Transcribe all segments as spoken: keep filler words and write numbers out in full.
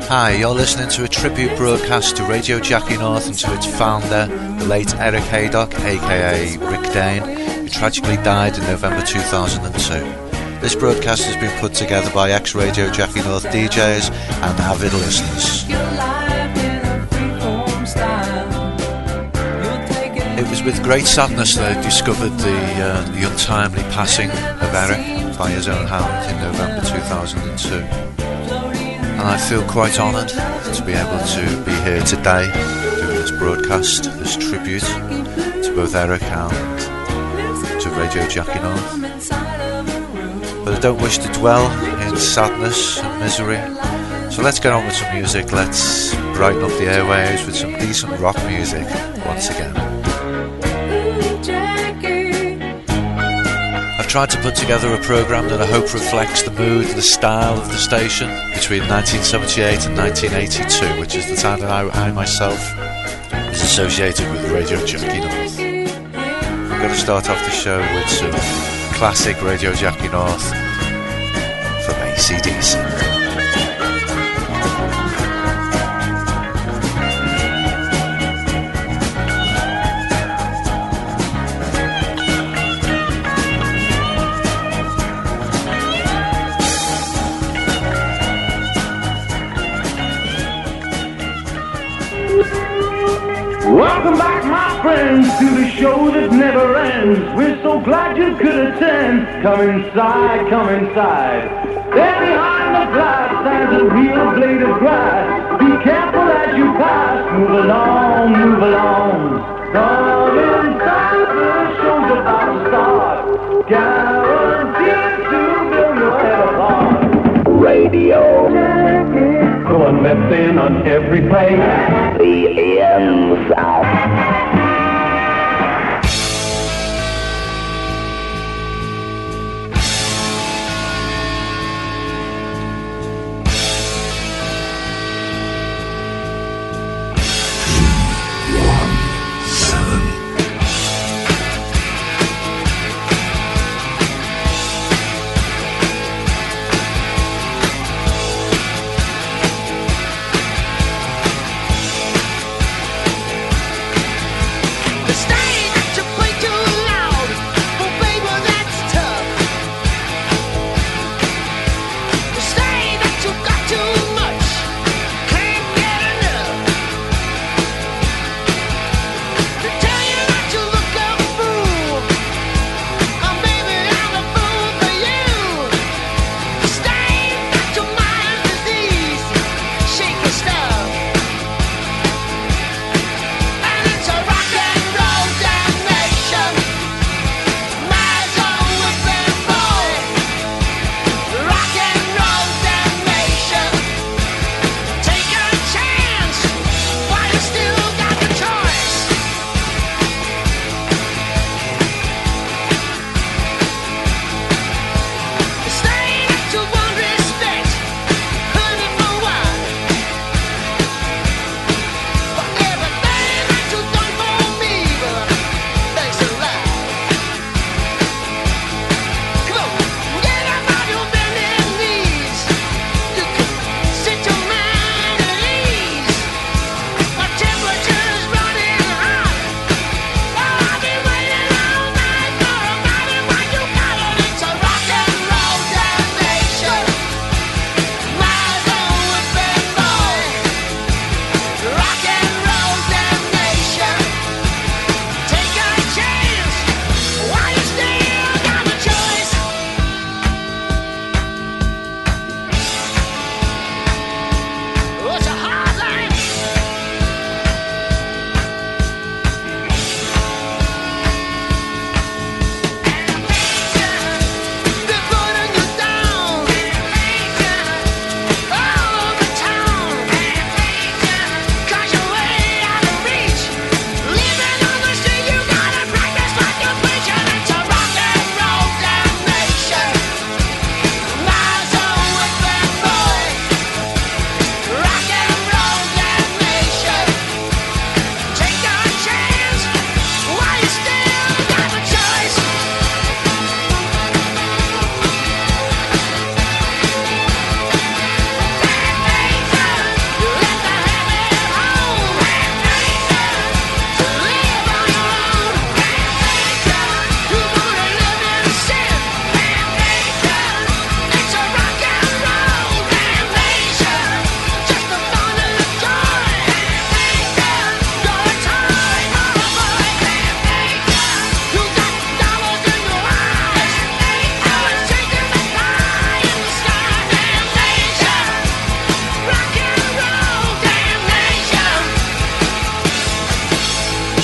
Hi, you're listening to a tribute broadcast to Radio Jackie North and to its founder, the late Eric Haydock, aka Rick Dane, who tragically died in November two thousand two. This broadcast has been put together by ex-Radio Jackie North D Js and avid listeners. It was with great sadness that I discovered the, uh, the untimely passing of Eric by his own hand in November two thousand two. And I feel quite honoured to be able to be here today doing this broadcast, this tribute to both Eric and to Radio Jackie North. But I don't wish to dwell in sadness and misery, so let's get on with some music. Let's brighten up the airwaves with some decent rock music once again. I've tried to put together a programme that I hope reflects the mood and the style of the station between nineteen seventy-eight and nineteen eighty-two, which is the time that I, I myself is associated with Radio Jackie North. I'm going to start off the show with some classic Radio Jackie North from A C D C. Welcome back, my friends, to the show that never ends. We're so glad you could attend. Come inside, come inside. There behind the glass stands a real blade of grass. Be careful as you pass. Move along, move along. Come inside, the show's about to start. Guaranteed to blow your head apart. Radio Jackie. Going left in on every play. The A M South.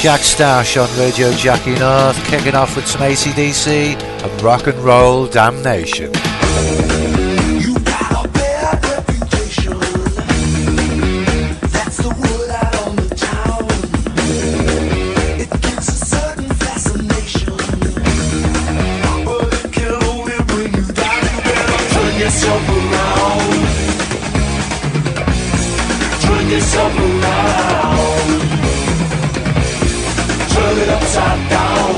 Jack Stash on Radio Jackie North, kicking off with some A C D C and Rock and Roll Damnation. Yourself around, turn it upside down,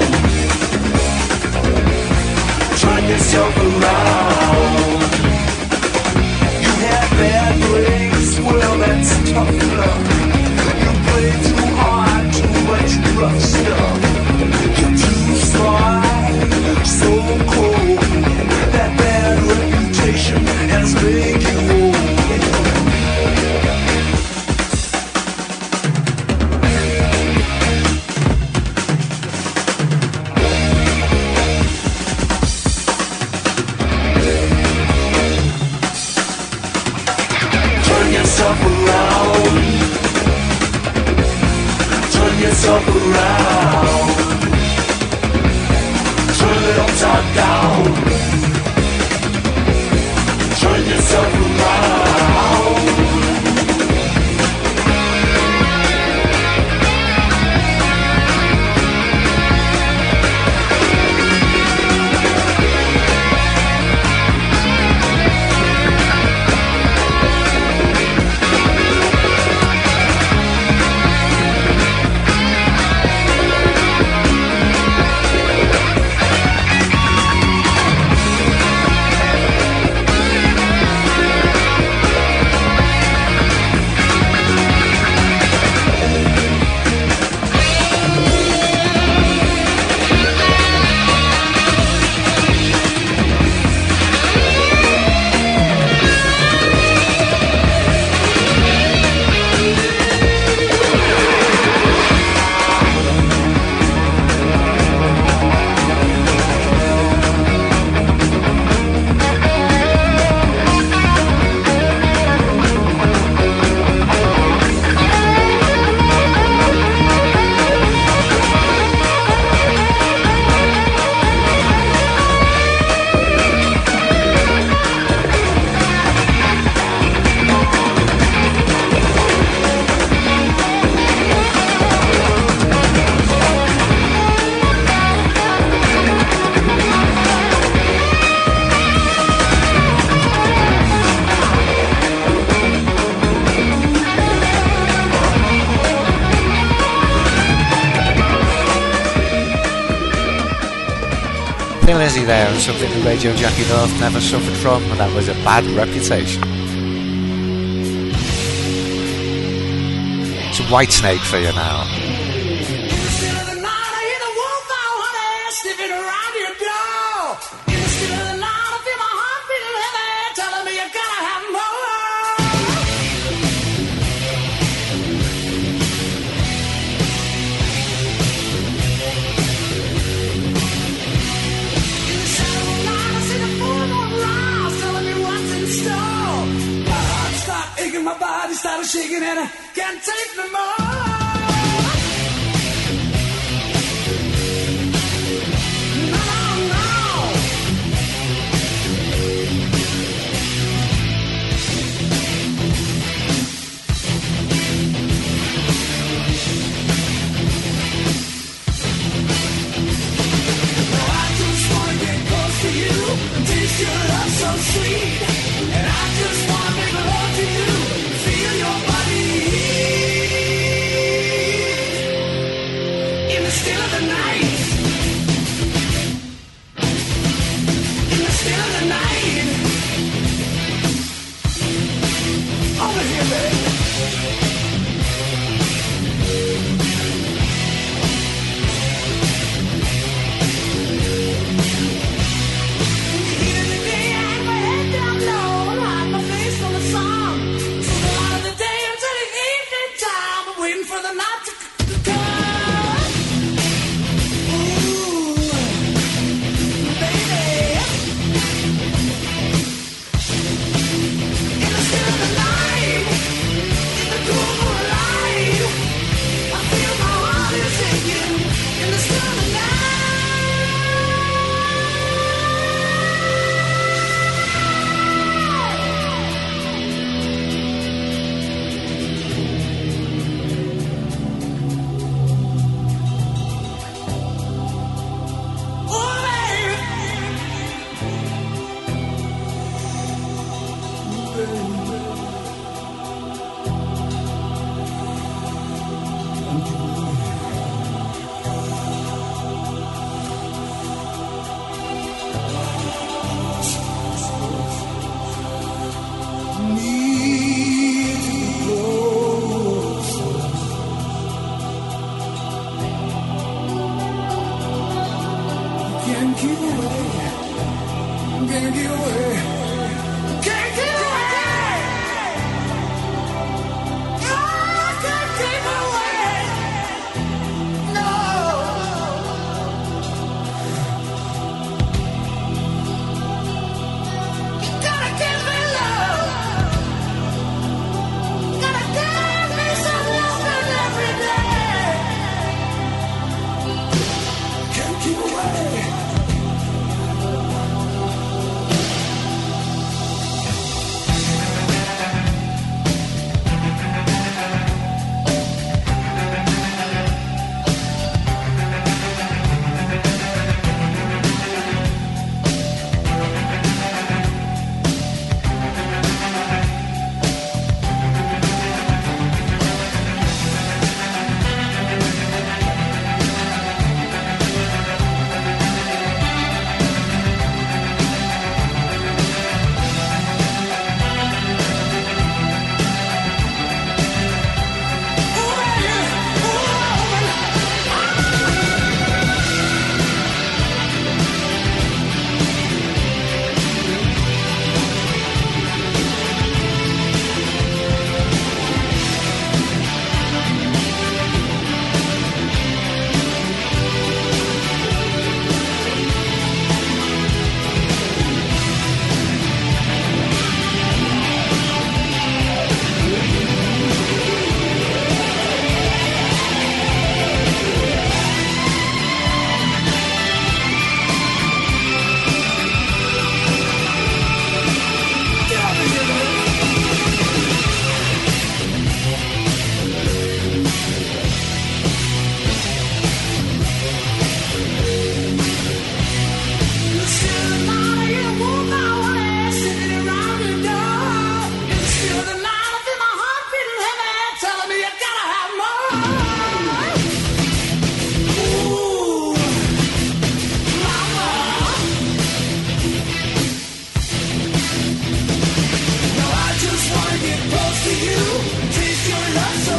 turn yourself around. You had bad breaks, well that's tough luck. You play too hard, too much rough stuff. You're too smart, so cold. That bad reputation has made you old. Yourself around, turn it upside down, turn yourself around. Thin Lizzy there, and something that Radio Jackie North never suffered from, and that was a bad reputation. It's a Whitesnake for you now. My body started shaking and I can't take no more. Sweet, and I just wanna make love to you, feel your body.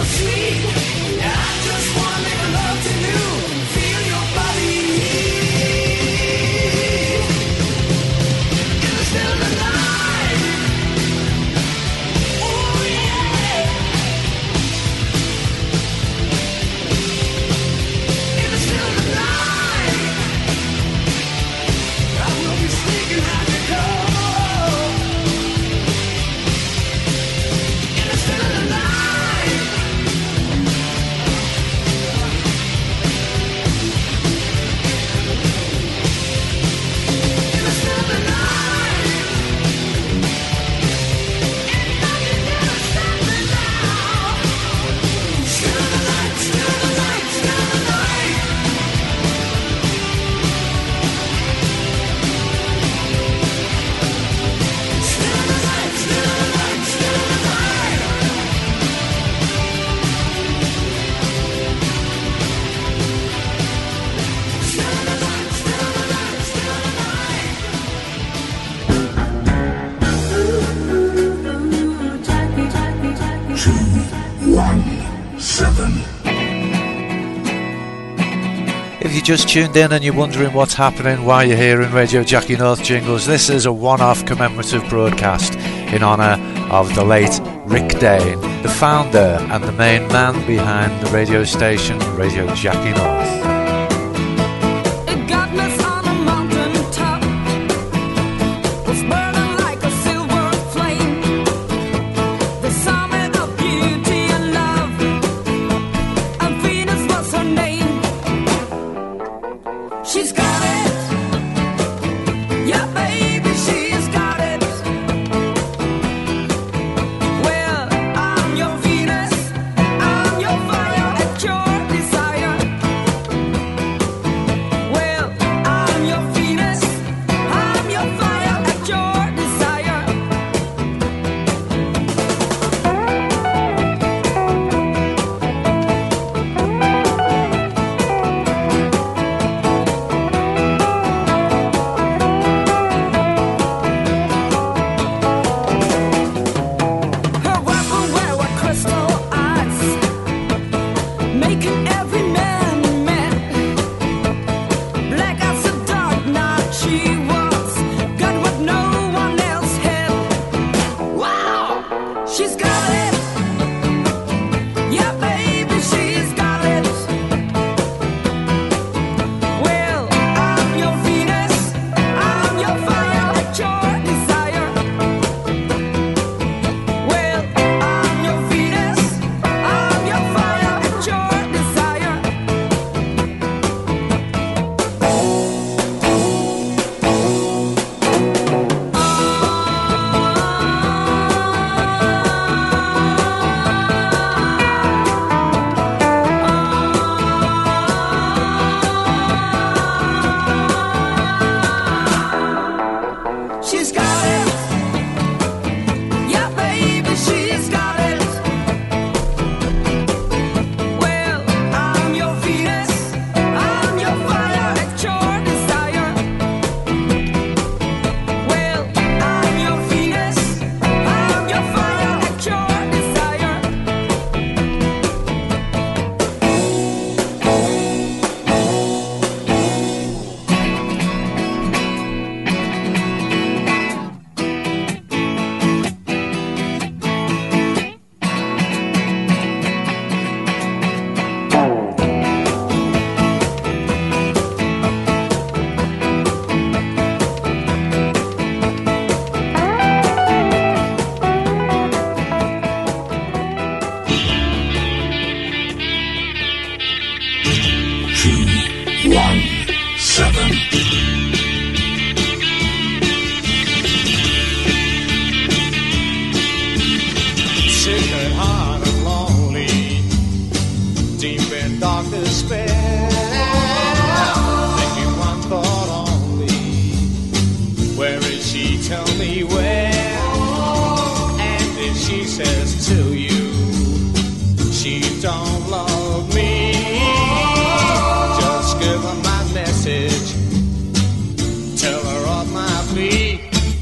If you just tuned in and you're wondering what's happening, why you're hearing Radio Jackie North jingles, this is a one-off commemorative broadcast in honour of the late Rick Dane, the founder and the main man behind the radio station Radio Jackie North.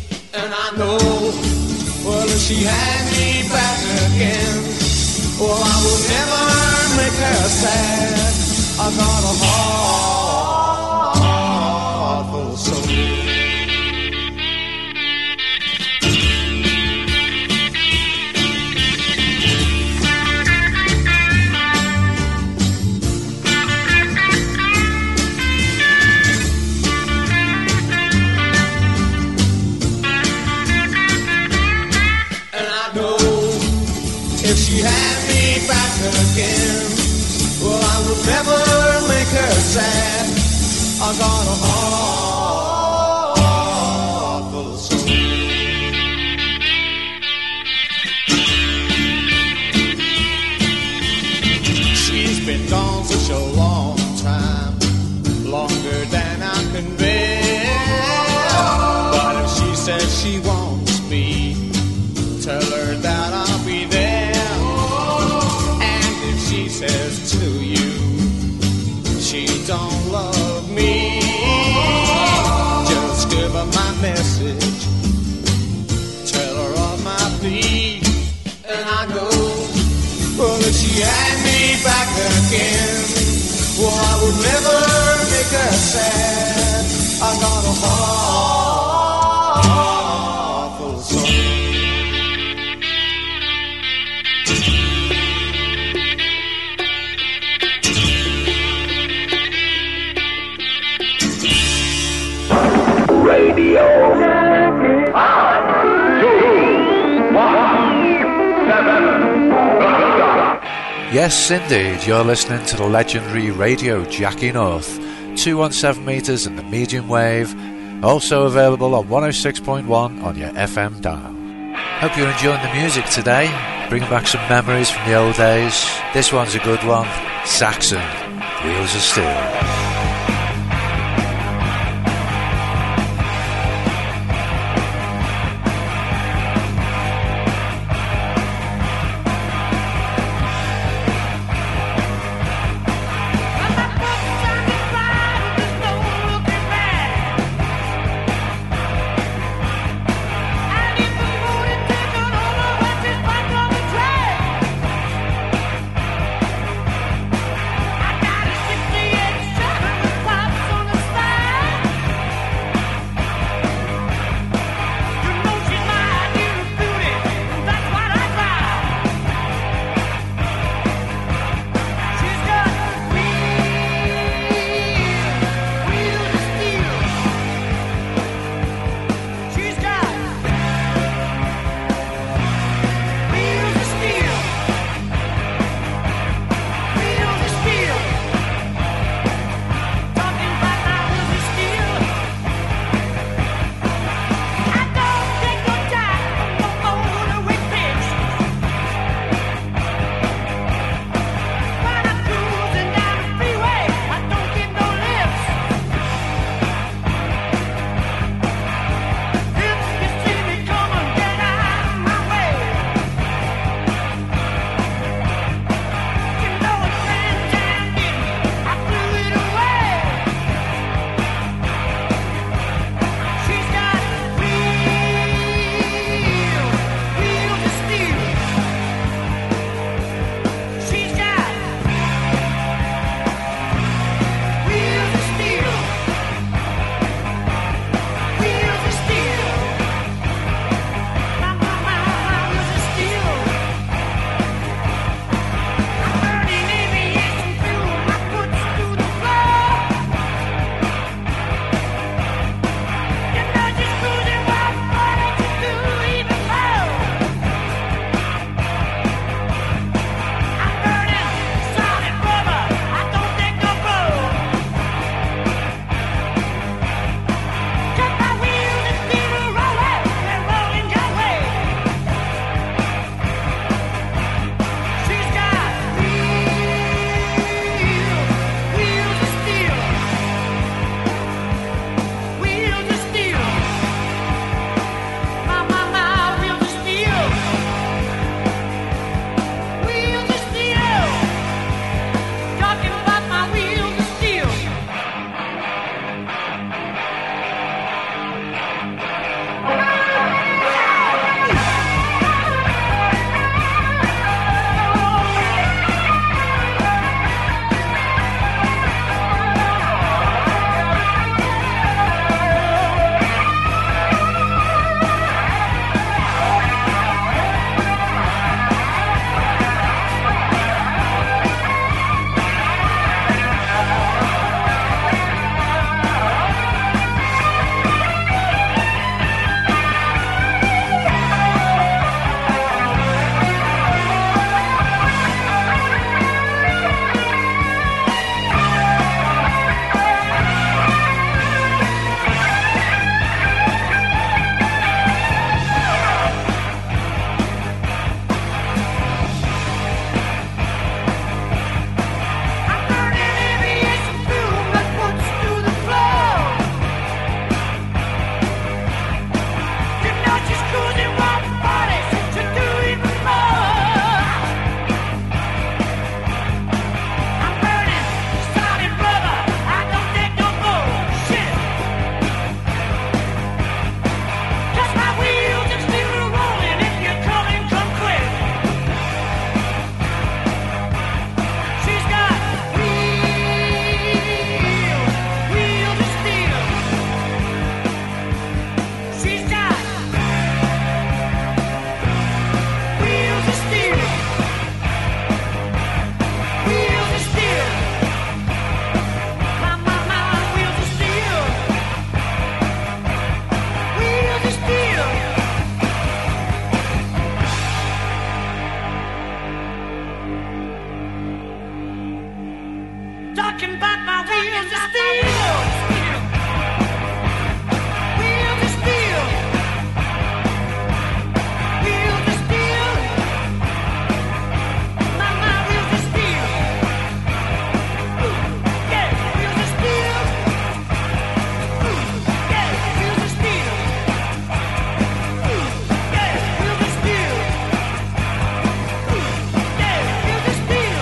She had me back again. Well, will never make her sad. I got a heart full of soul. If she had me back again, well, I would never make her sad. I got a heart full of soul. She's been gone such a long time, longer than I can bear. But if she says she wants me, tell her that I'll be there. She says to you, she don't love me, just give her my message, tell her of my plea. And I know, well, if she had me back again, well, I would never make her sad. I got a heart full of soul. Radio. Five, two, one, seven. Yes, indeed, you're listening to the legendary Radio Jackie North, two hundred seventeen metres in the medium wave, also available on one oh six point one on your F M dial. Hope you're enjoying the music today, bringing back some memories from the old days. This one's a good one, Saxon, Wheels of Steel. I got a sixty-eight shot. rocking, but my wheels are steel. Wheels are steel. Wheels are steel. My, my wheels are steel. Yeah, wheels are steel. Yeah, wheels are steel. Yeah, wheels are steel. Yeah, wheels are steel.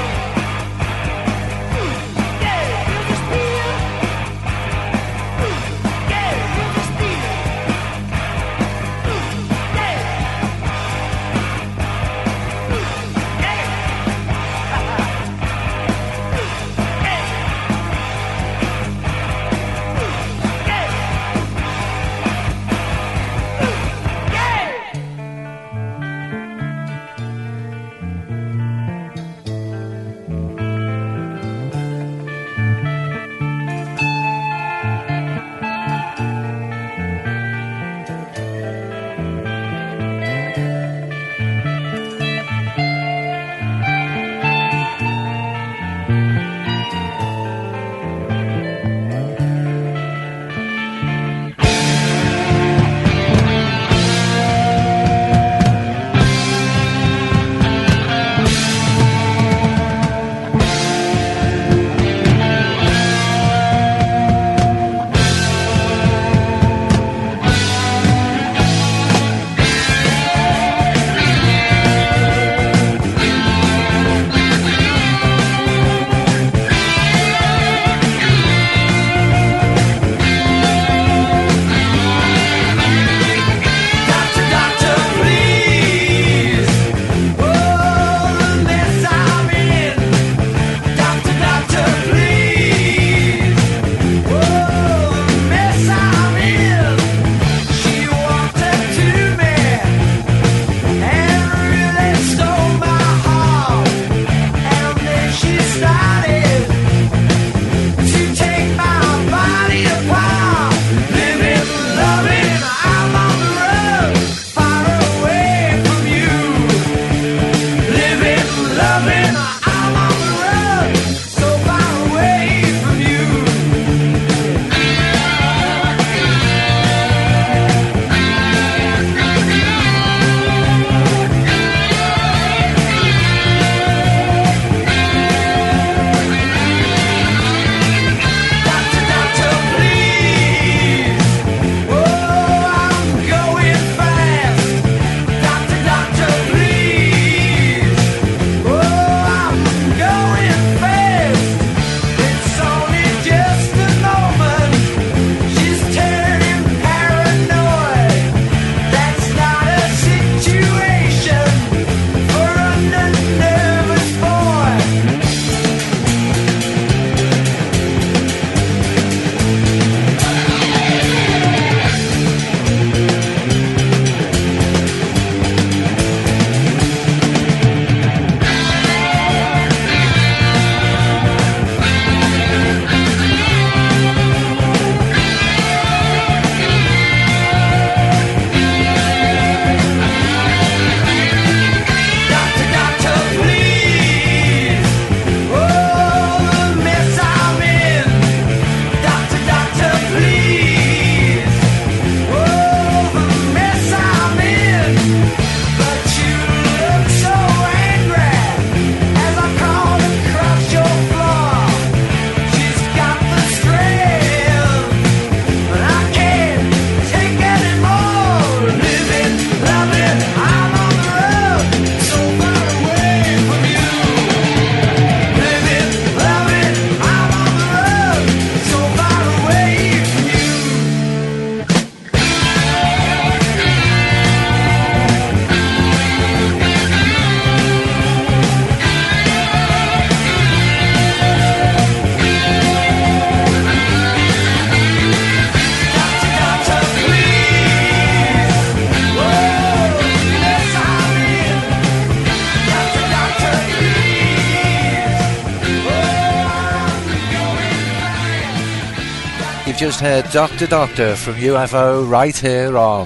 You've just heard Doctor Doctor from U F O right here on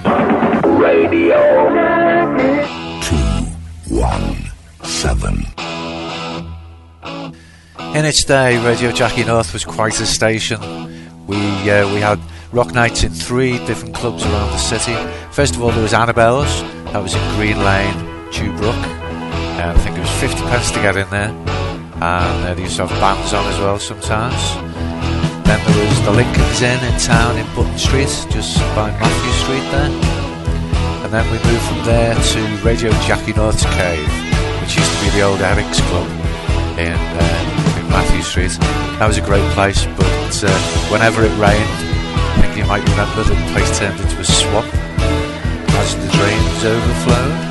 Radio two one seven. In its day, Radio Jackie North was quite a station. We uh, we had rock nights in three different clubs around the city. First of all, there was Annabelle's. That was in Green Lane, Dewbrook. Uh, I think it was fifty pence to get in there. And uh, they used to have bands on as well sometimes. Then there was the Lincoln's Inn in town in Button Street, just by Matthew Street there. And then we moved from there to Radio Jackie North's Cave, which used to be the old Eric's Club in, uh, in Matthew Street. That was a great place, but uh, whenever it rained, I think you might remember the place turned into a swamp as the drains overflowed.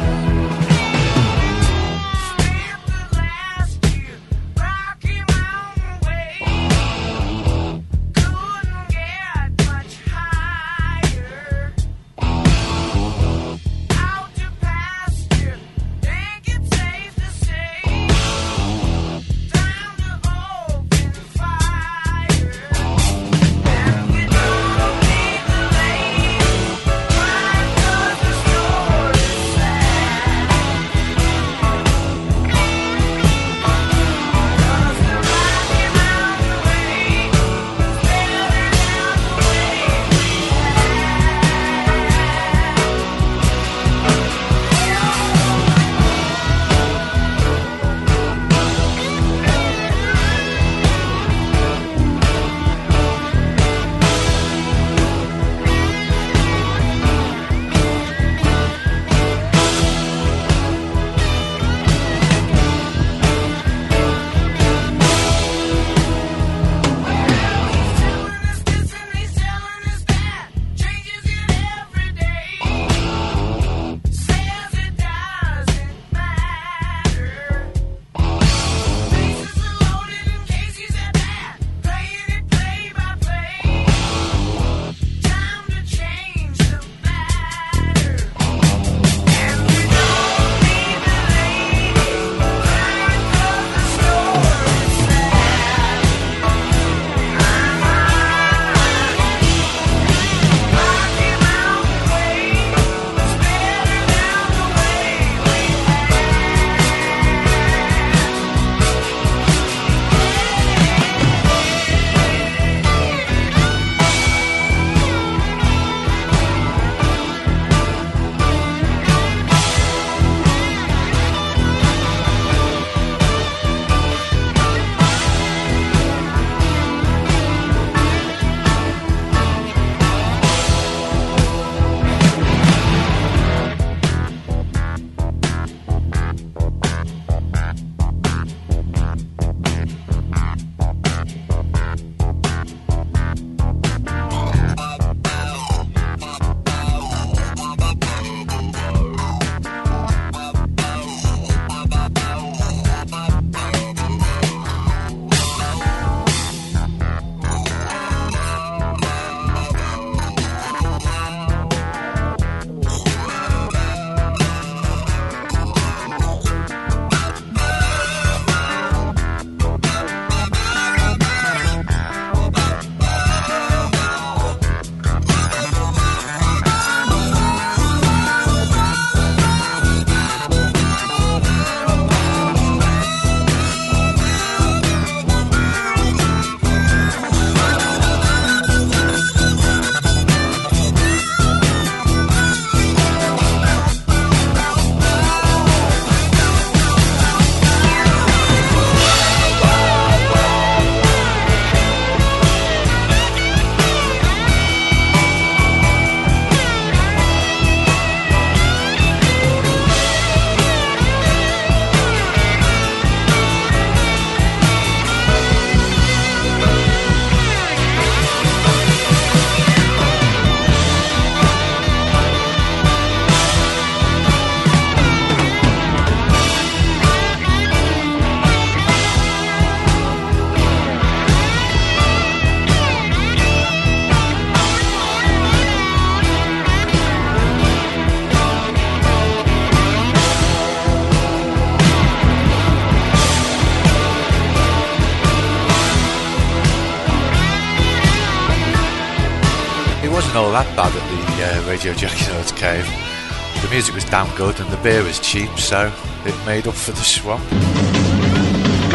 wasn't all that bad at the uh, Radio Jackie North's Cave. The music was damn good and the beer was cheap, so it made up for the swamp.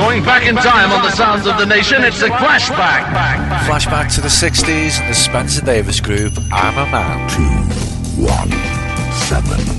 Going back in time on the sounds of the nation, it's a flashback. Flashback to the sixties and the Spencer Davis group, I'm a Man. Two, one, seven.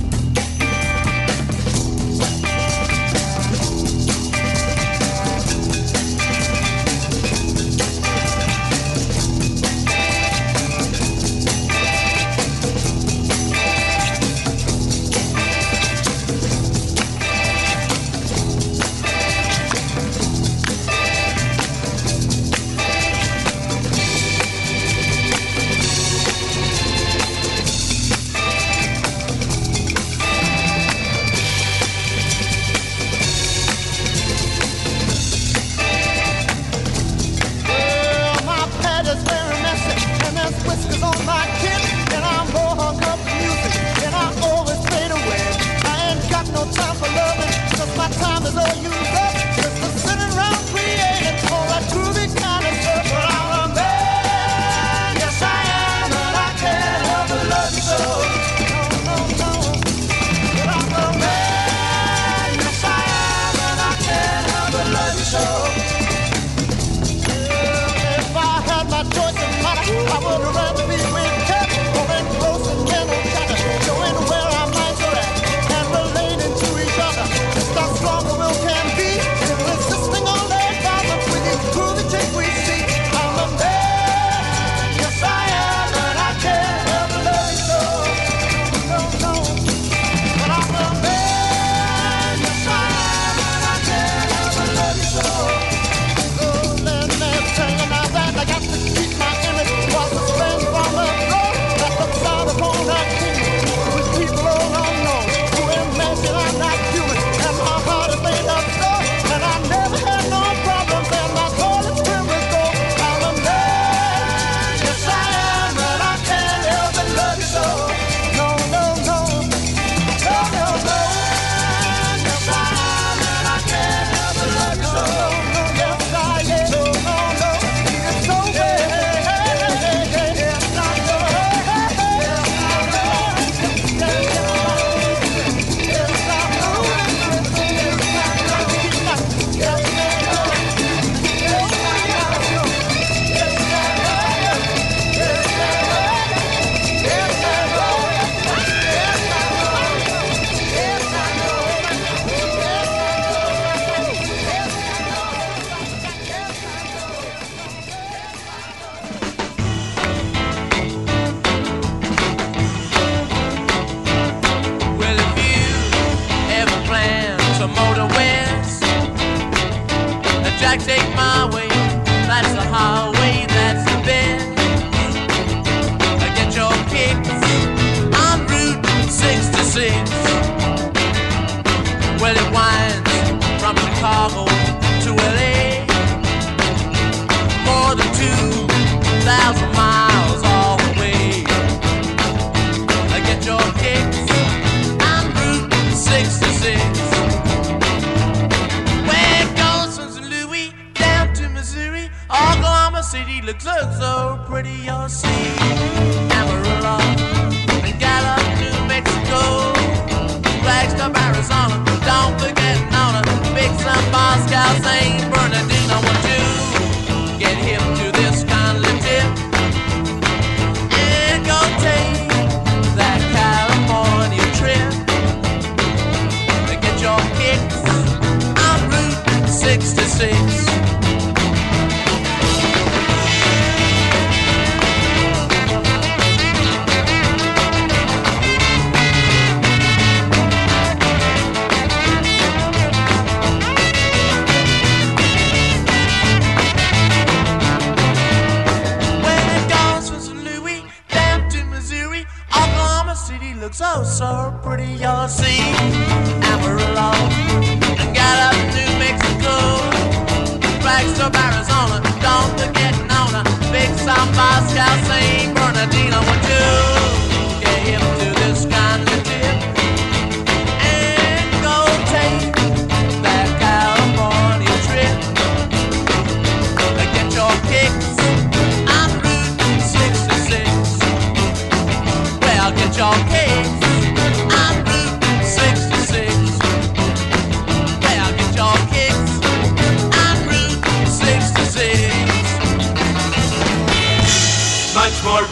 Get your kicks on Route sixty-six.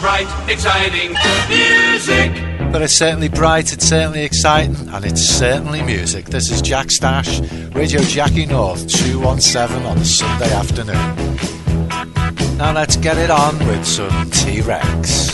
bright, exciting music. But it's certainly bright, it's certainly exciting, and it's certainly music. This is Jack Stash, Radio Jackie North, two one seven on a Sunday afternoon. Now let's get it on with some T-Rex.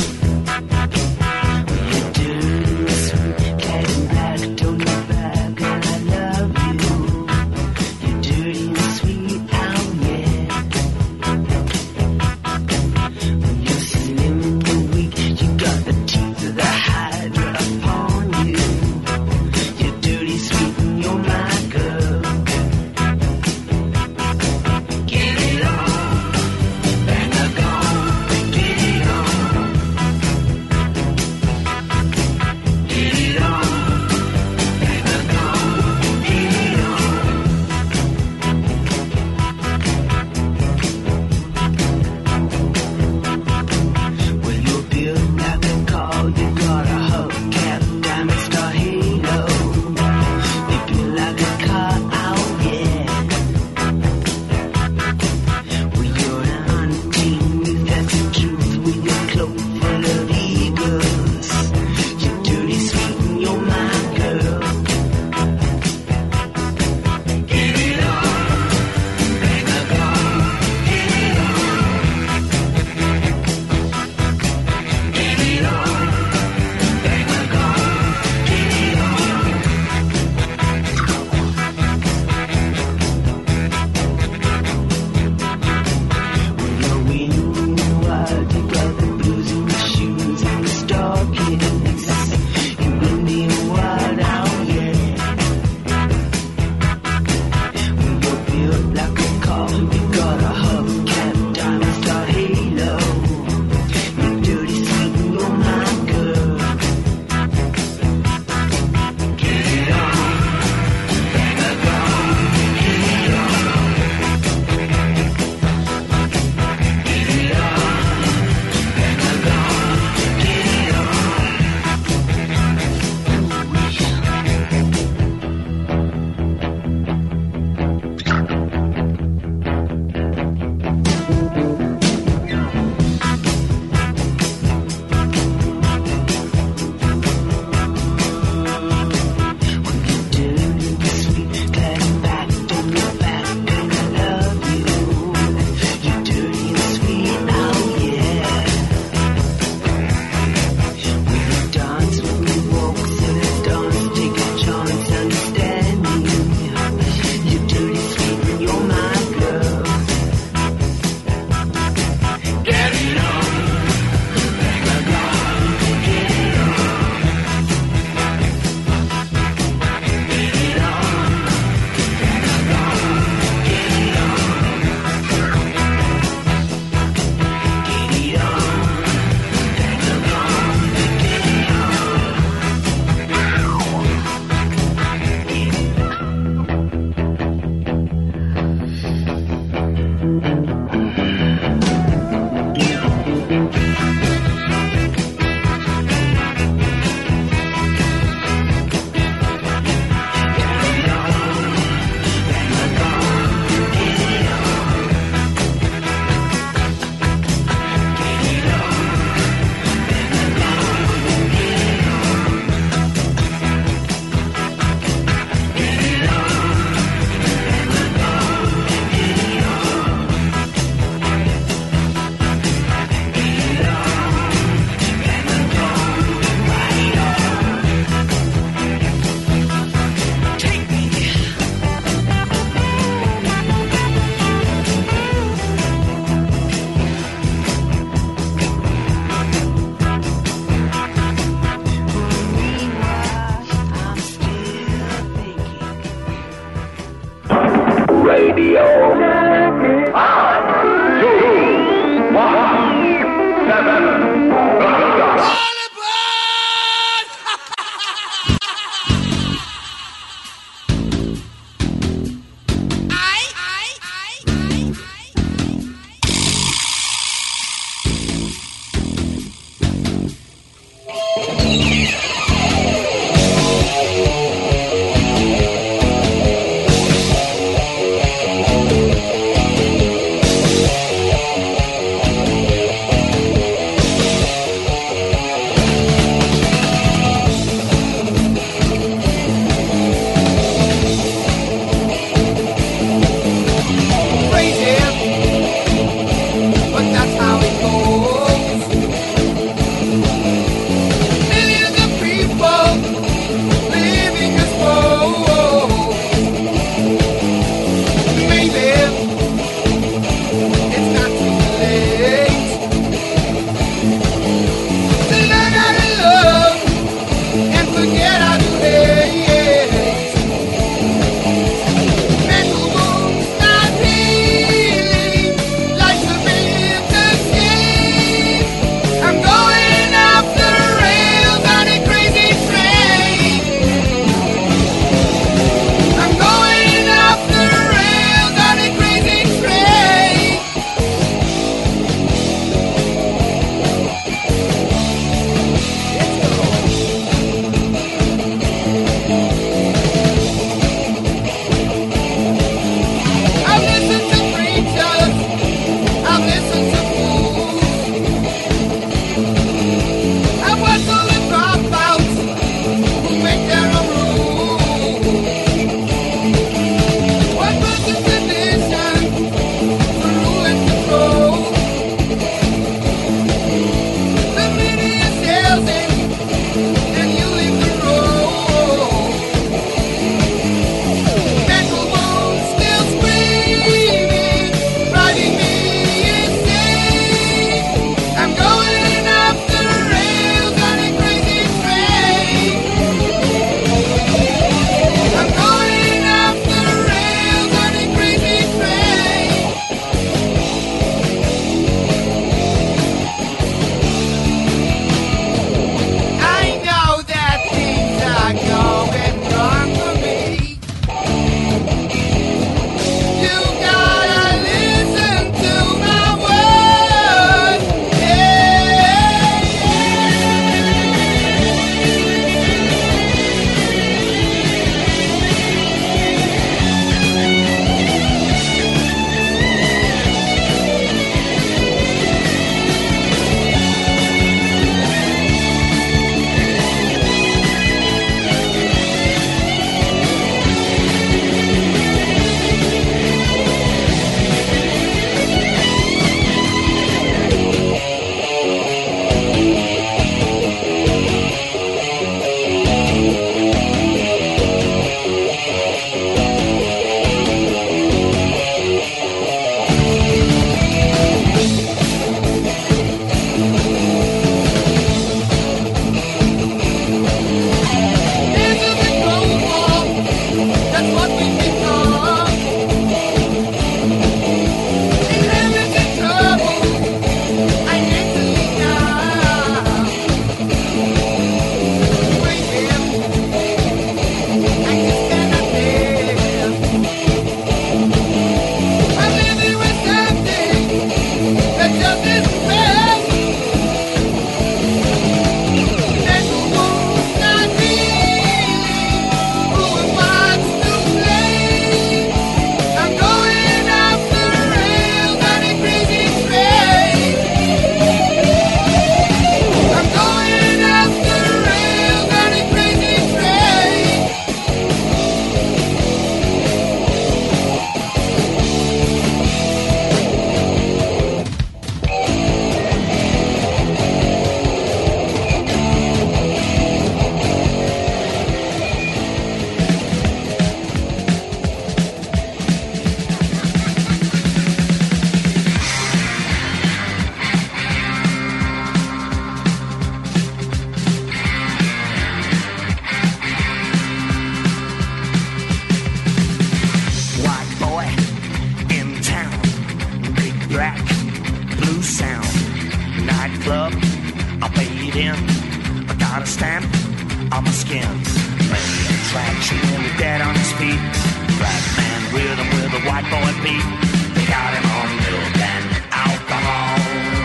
in. I got a stamp on my skin. Playing traction with dead on his feet. Black man rhythm with a white boy beat. They got him on milk and alcohol.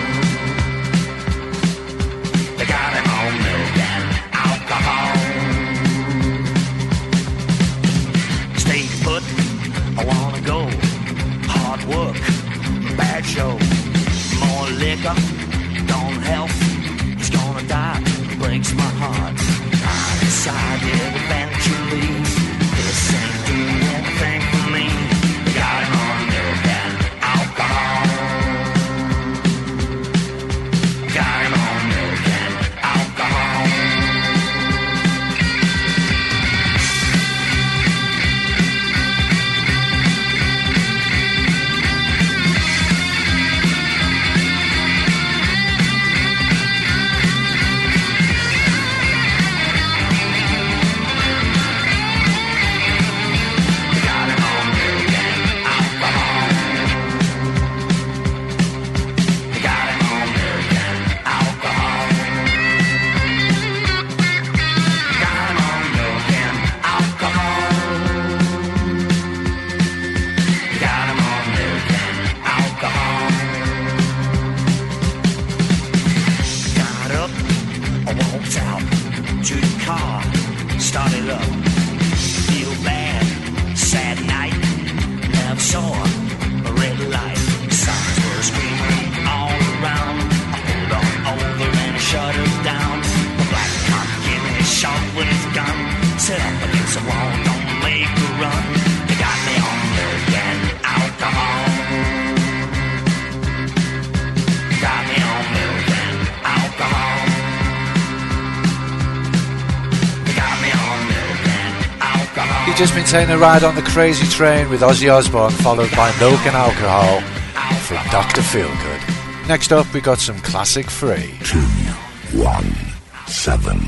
They got him on milk and alcohol. Stay put, I wanna go. Hard work, bad show. More liquor, don't help. He's gonna die, breaks my heart. I decided eventually this ain't doing anything for me. Got him on milk and alcohol. Got him on milk and alcohol. Started up, feel bad, sad night, never saw a red light. Signs were screaming all around. I pulled on over and shut her down. The black cop gave me a shot with his gun. Set up against the wall, don't make a run. They got me on milk and alcohol. Got me on milk and alcohol. You've just been taking a ride on the crazy train with Ozzy Osbourne, followed by Milk and Alcohol from Doctor Feelgood. Next up, we got some classic free. Two, one, seven.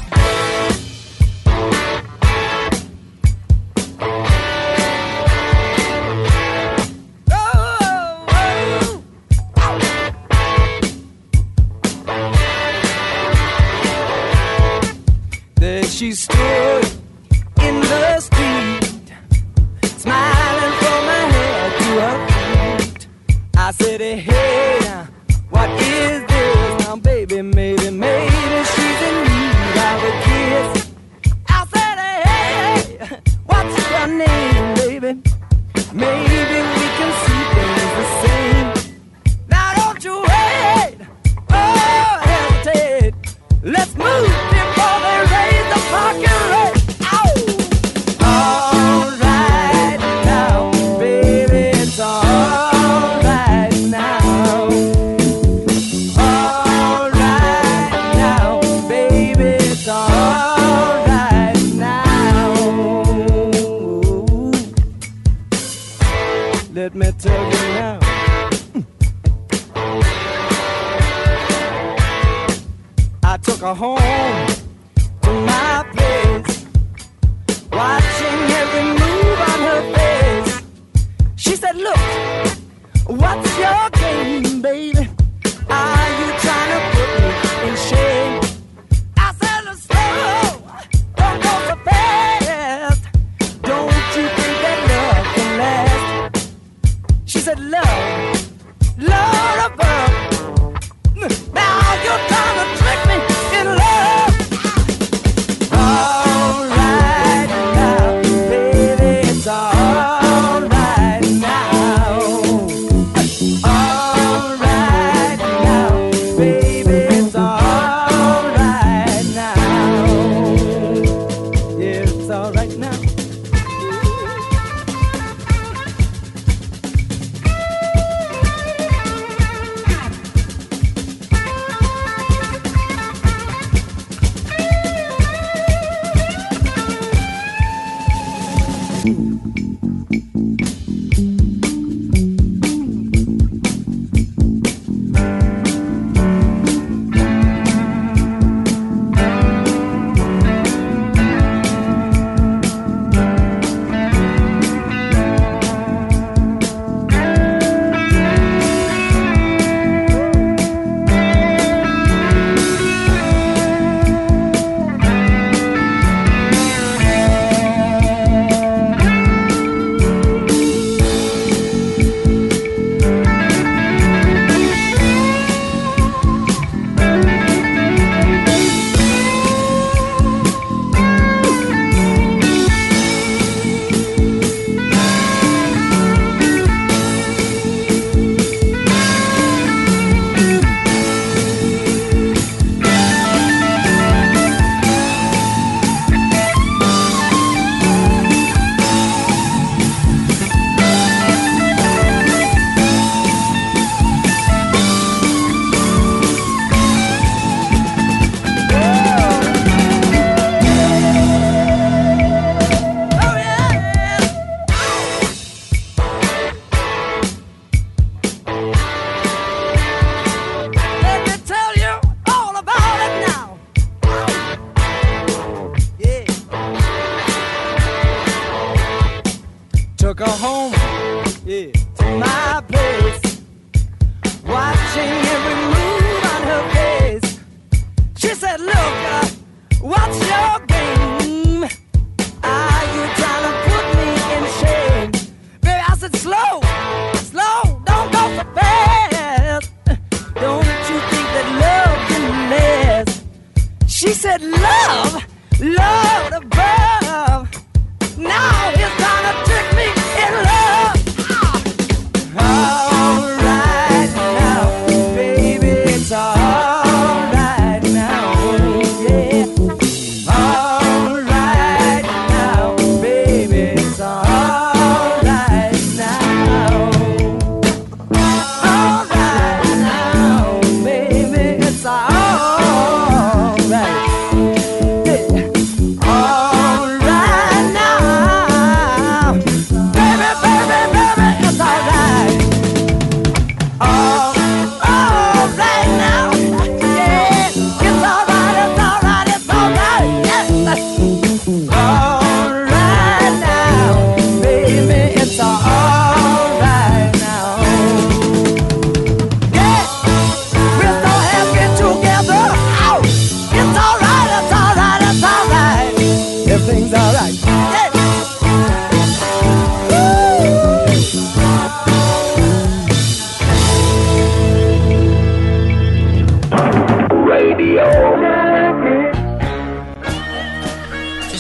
There she stood in the street, smiling from her head to her feet. I said, hey, what is this? Now, baby, maybe, maybe she's in need of a kiss. I said, hey, what's your name, baby? Maybe we can see things the same. Now, don't you wait, oh, hesitate. Let's move before they raise the parking rate. Let me tell you now. I took her home to my place, watching every move on her face. She said, look, what's your game, baby? Are you trying to put me in shame? I said, let's slow, don't go so fast. Don't you think that love can last? She said, love, love above. Now you're trying to trick me in love. All right now, baby, it's all right now. All right now, baby, it's all right now. Yeah, it's all right now.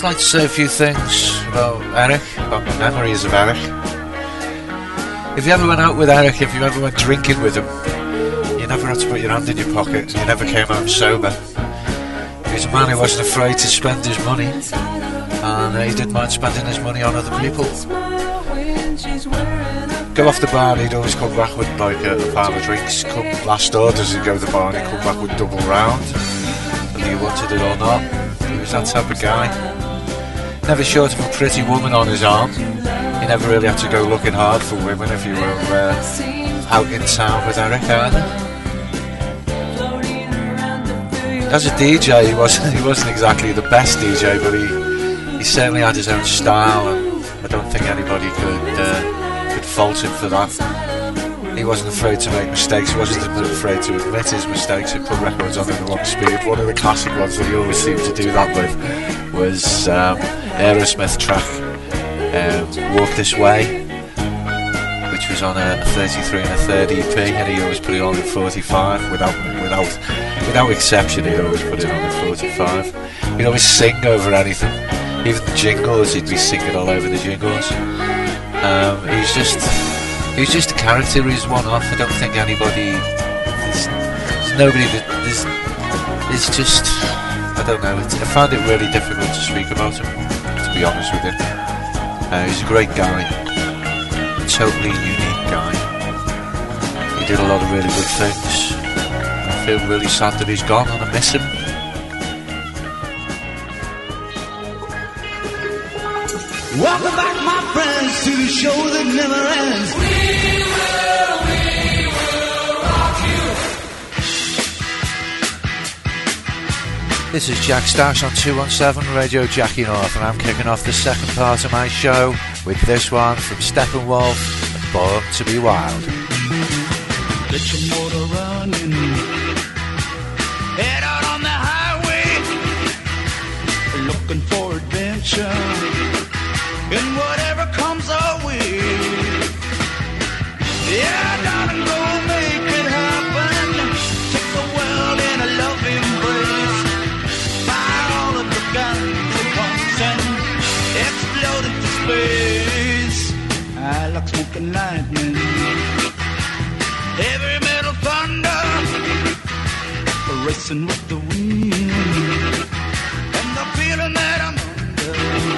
like to say a few things about Eric, about my memories of Eric. If you ever went out with Eric, if you ever went drinking with him, you never had to put your hand in your pocket, you never came home sober. He was a man who wasn't afraid to spend his money, and uh, he didn't mind spending his money on other people. Go off the bar and he'd always come back with like a, a pile of drinks. Come last orders, he'd go to the bar and he'd come back with double round, whether you wanted it or not. He was that type of guy. Never short of a pretty woman on his arm. You never really had to go looking hard for women if you were uh, out in town with Eric either. As a D J, he wasn't, he wasn't exactly the best D J, but he, he certainly had his own style, and I don't think anybody could, uh, could fault him for that. He wasn't afraid to make mistakes, he wasn't afraid to admit his mistakes. He put records on in the wrong speed. One of the classic ones that he always seemed to do that with was um, Aerosmith track um, Walk This Way, which was on a thirty-three and a third E P, and he always put it on in forty-five without without without exception. He'd always put it on in forty-five. He'd always sing over anything, even the jingles. He'd be singing all over the jingles. Um, he's just he's just a character. He's one off. I don't think anybody. There's, there's nobody that there's. It's just I don't know. It's, I found it really difficult to speak about him, to be honest with you. Uh, he's a great guy. Totally unique guy. He did a lot of really good things. I feel really sad that he's gone, and I miss him. Welcome back, my friends, to the show that never ends. We will, we will rock you. This is Jack Stash on two one seven Radio Jackie North, and I'm kicking off the second part of my show with this one from Steppenwolf, Born to Be Wild. Get your motor running, head out on the highway, looking for adventure, and whatever comes our way. Yeah, darling, go make it happen. Take the world in a loving embrace. Fire all of the guns at once and explode into space. I like smoking lightning, heavy metal thunder, racing with the wind, and the feeling that I'm under.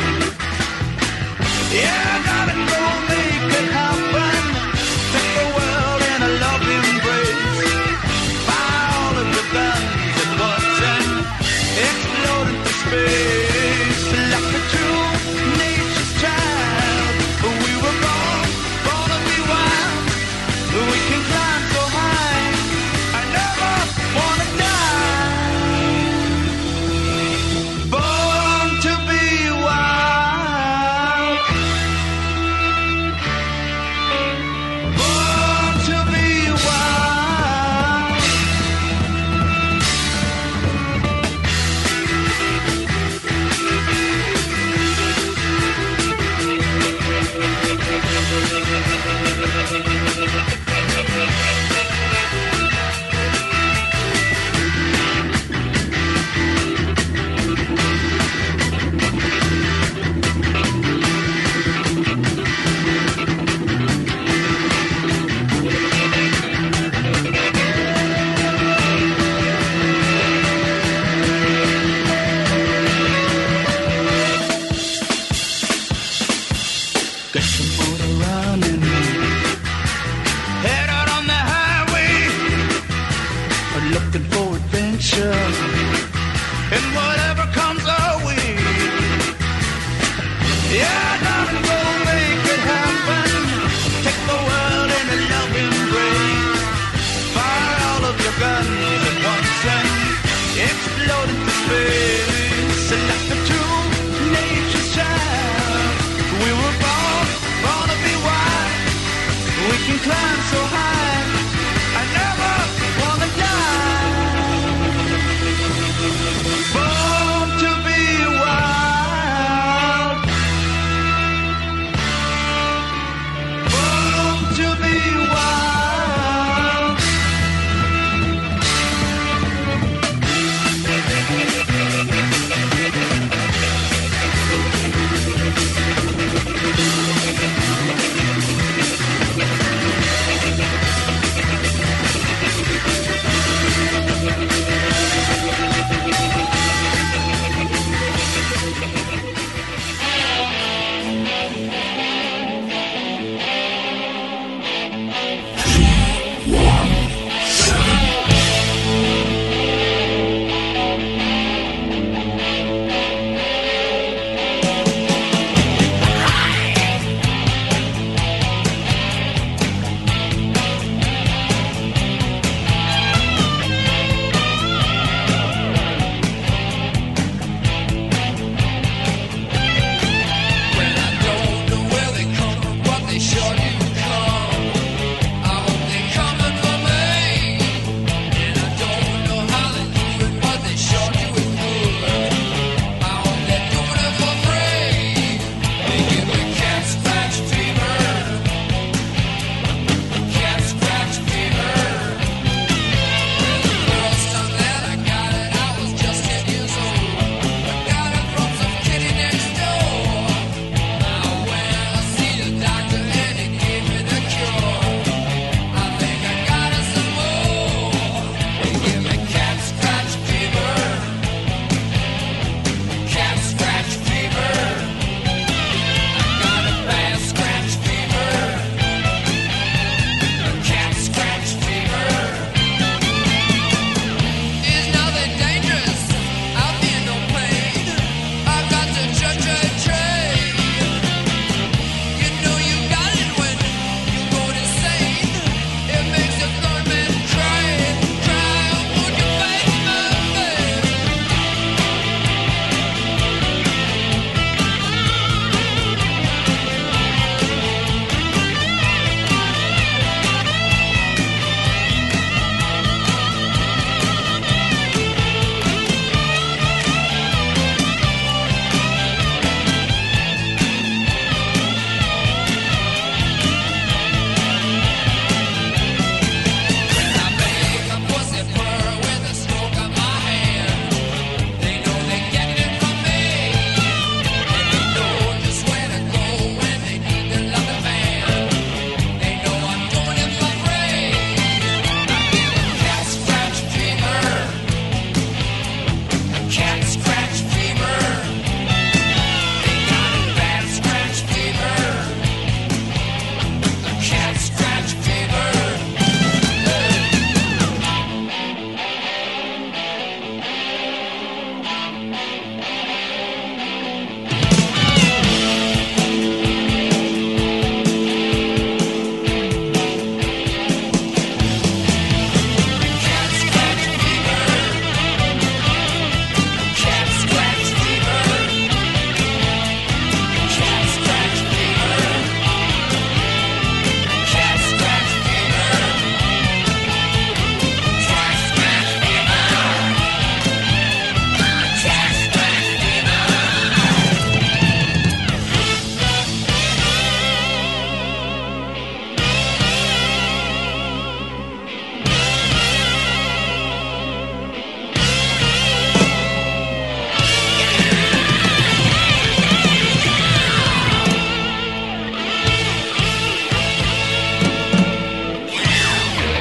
Yeah, darling, go make it happen. Take the world in a loving embrace. Fire all of the guns at once and explode into space. Like a true nature's child, we were born, born to be wild. We can climb so high, I never wanna die.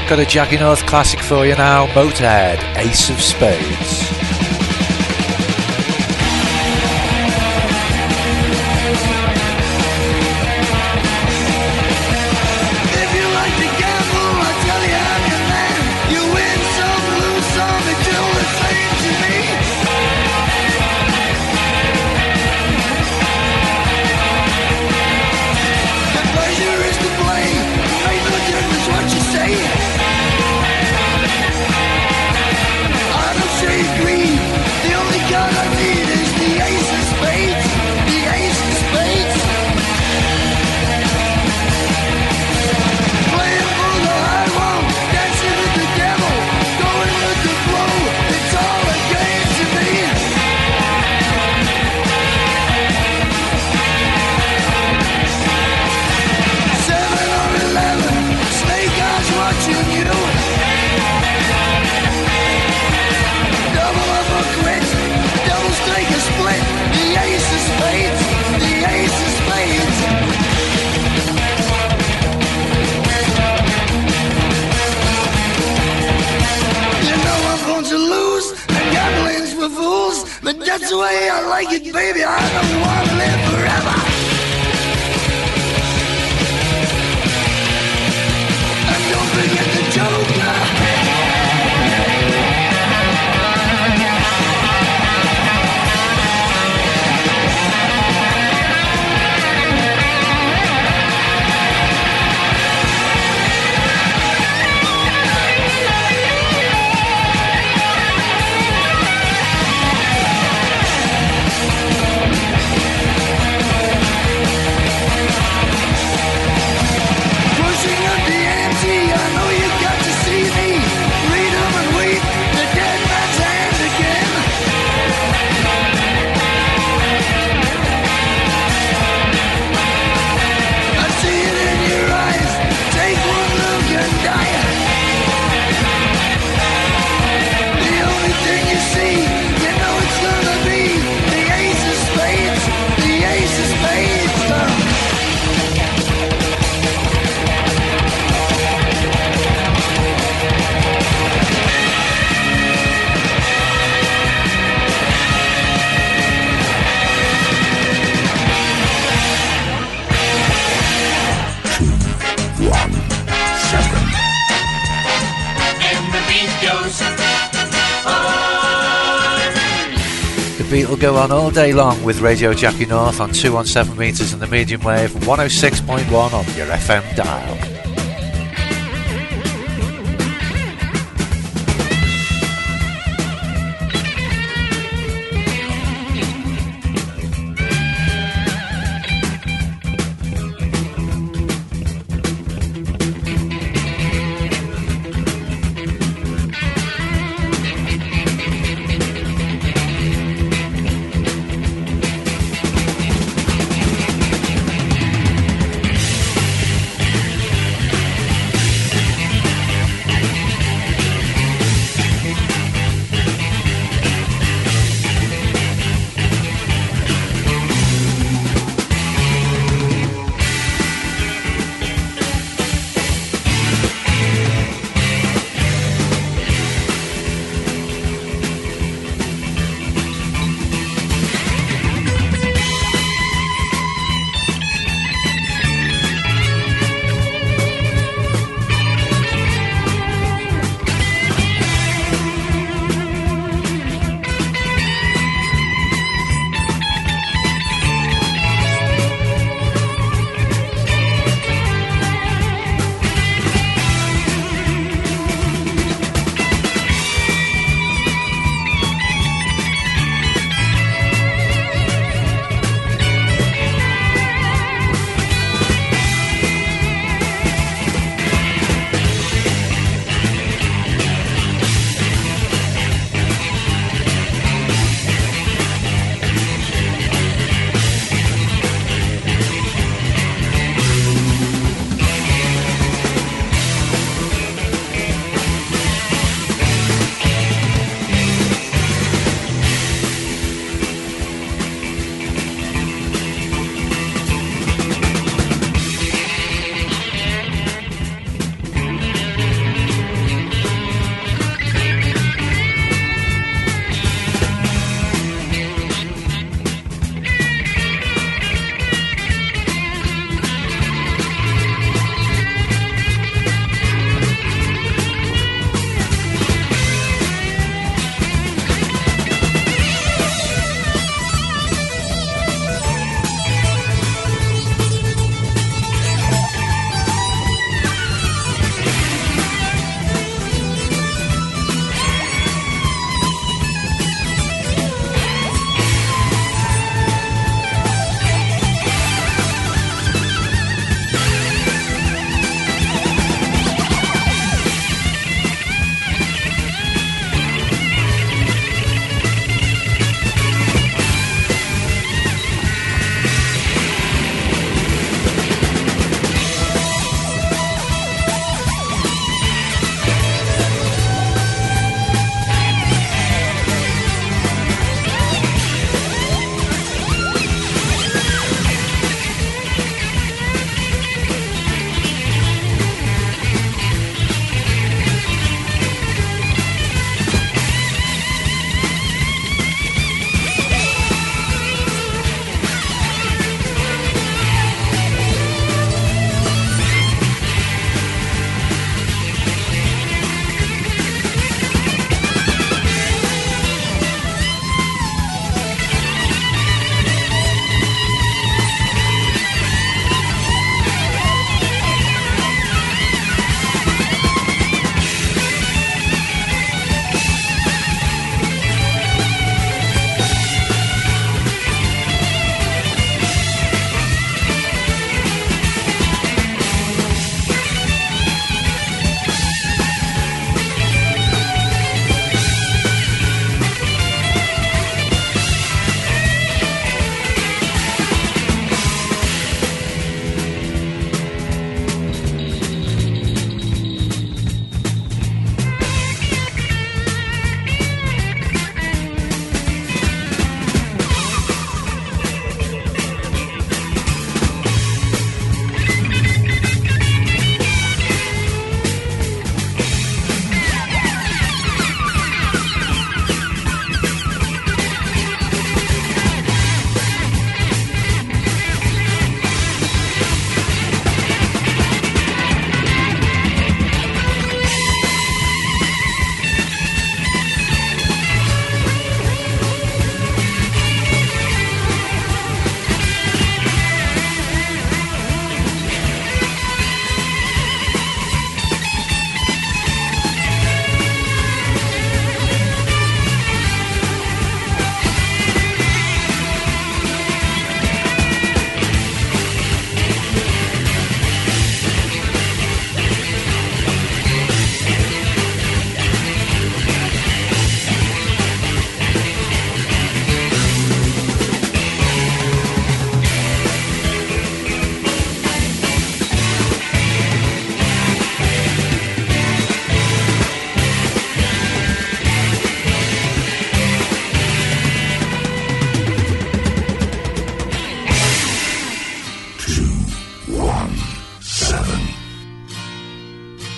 Got a Jackie North classic for you now, Motorhead, Ace of Spades. But that's the way I like it, baby. I don't want to live forever. And don't forget the Joker. Beat will go on all day long with Radio Jackie North on two seventeen metres and the medium wave, one oh six point one on your F M dial.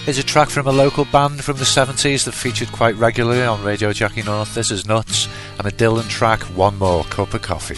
Here's a track from a local band from the seventies that featured quite regularly on Radio Jackie North. This is Nuts, and a Dylan track, One More Cup of Coffee.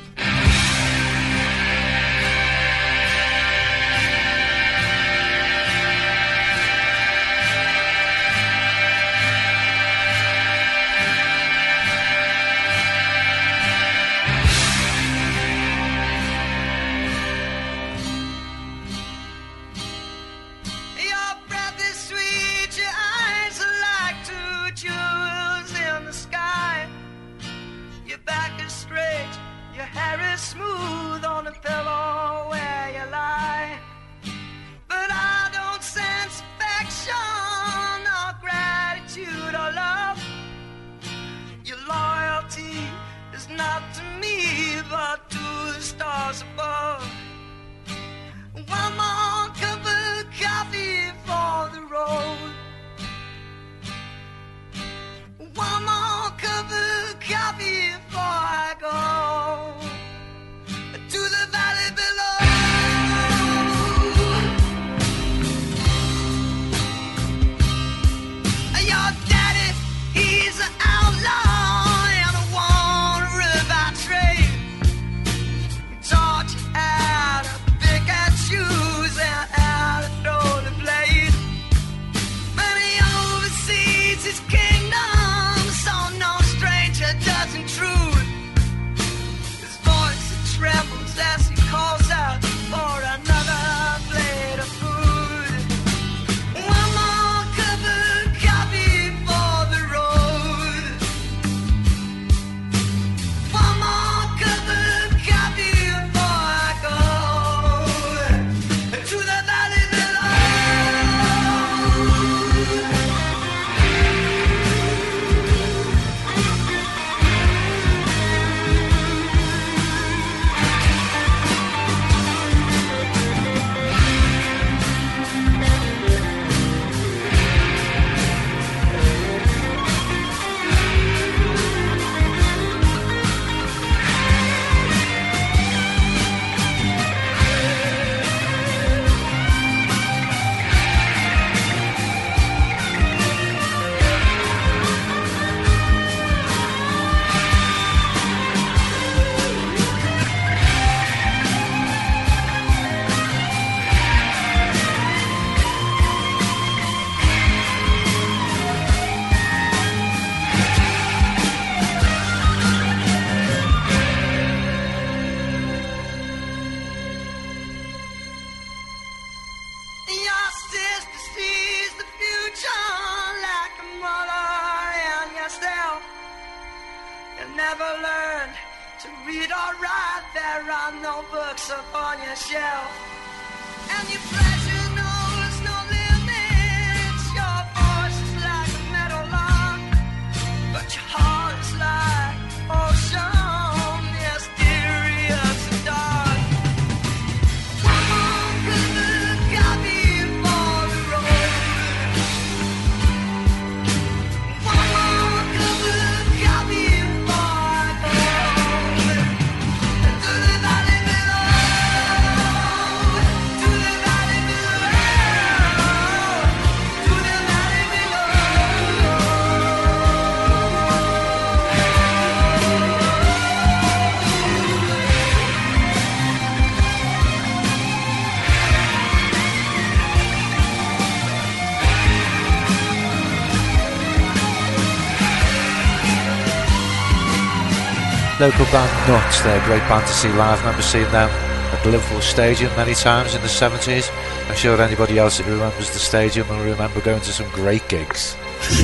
Local band Nuts, they're a great band to see live. I remember seeing them at the Liverpool Stadium many times in the seventies. I'm sure anybody else who remembers the stadium will remember going to some great gigs. two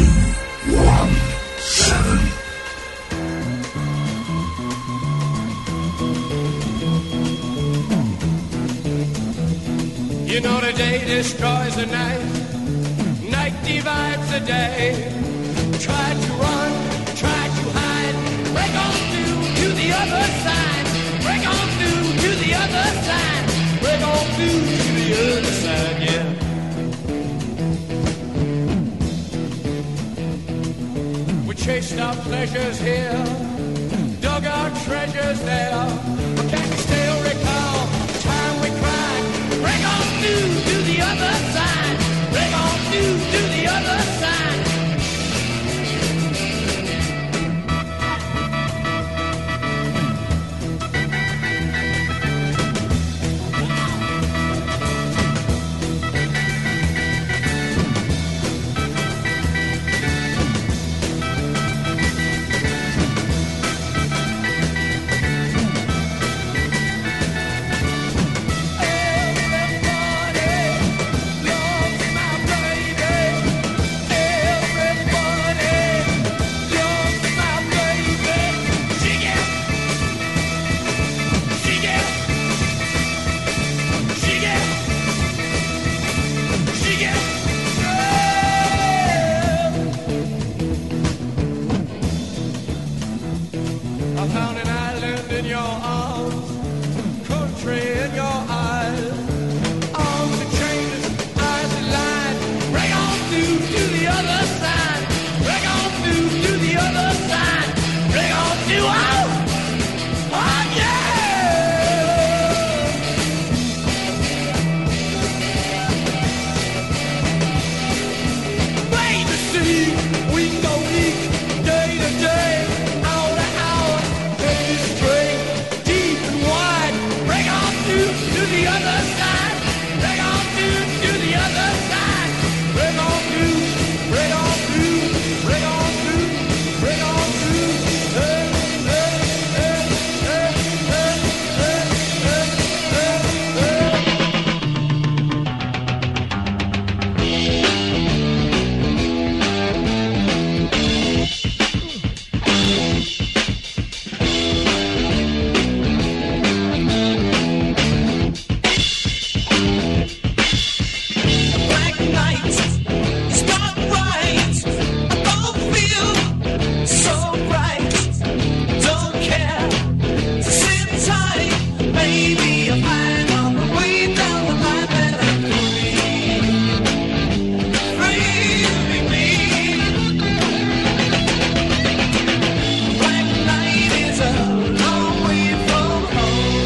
one seven You know the day destroys the night, night divides the day. Try to run, try to hide, break on through to the other side, break on through to the other side, break on through to the other side, yeah. We chased our pleasures here, dug our treasures there, but can you still recall the time we cried? Break on through to the other side, break on through week, week to week, day to day, hour to hour. Take this train deep and wide, break on through to the other side, break on through to the other side, break on through, break on through, break on through, break on through. Hey, hey, hey, hey, hey, hey, hey, hey, Black nights, start right. I don't feel so bright. Don't care. Sit tight. Maybe I'll find on the way down the line that I'm free. Free to be me. Black night is a long way from home.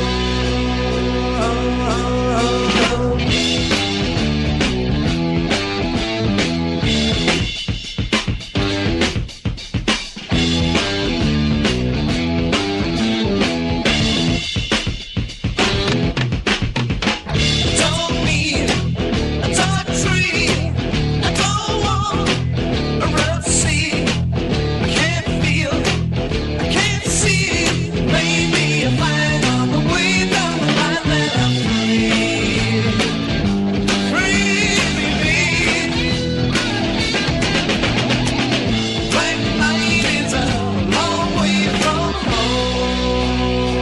Don't need a dark tree. I don't want a rough sea. I can't feel, I can't see. Maybe I'll find on the way down the line that I'm free. Free to be me. Black night is a long way from home.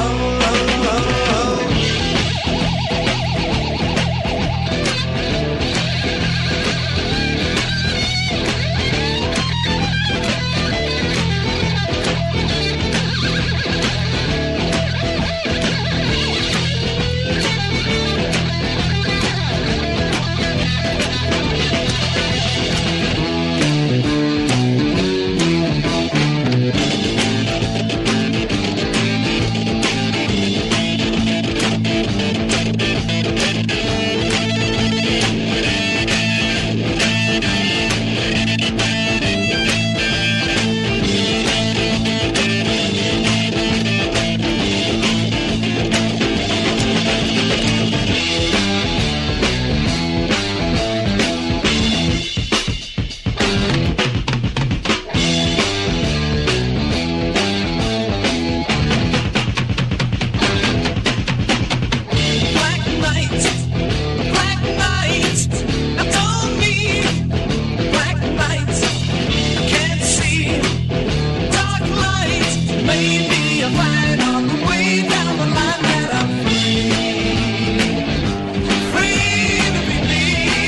Black night, black night. I don't need black night. I can't see dark light. Maybe I'll find on the way down the line that I'm free. Free to be me.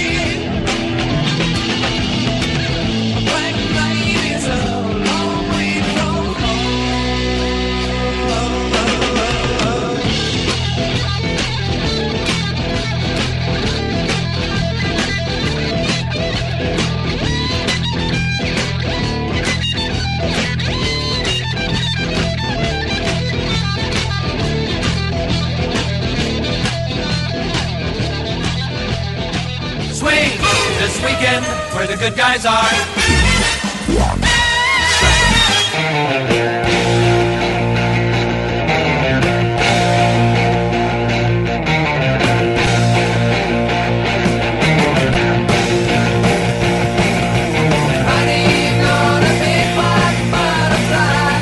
Black night is a long way from home. Swing this weekend where the good guys are. Riding on a big black butterfly.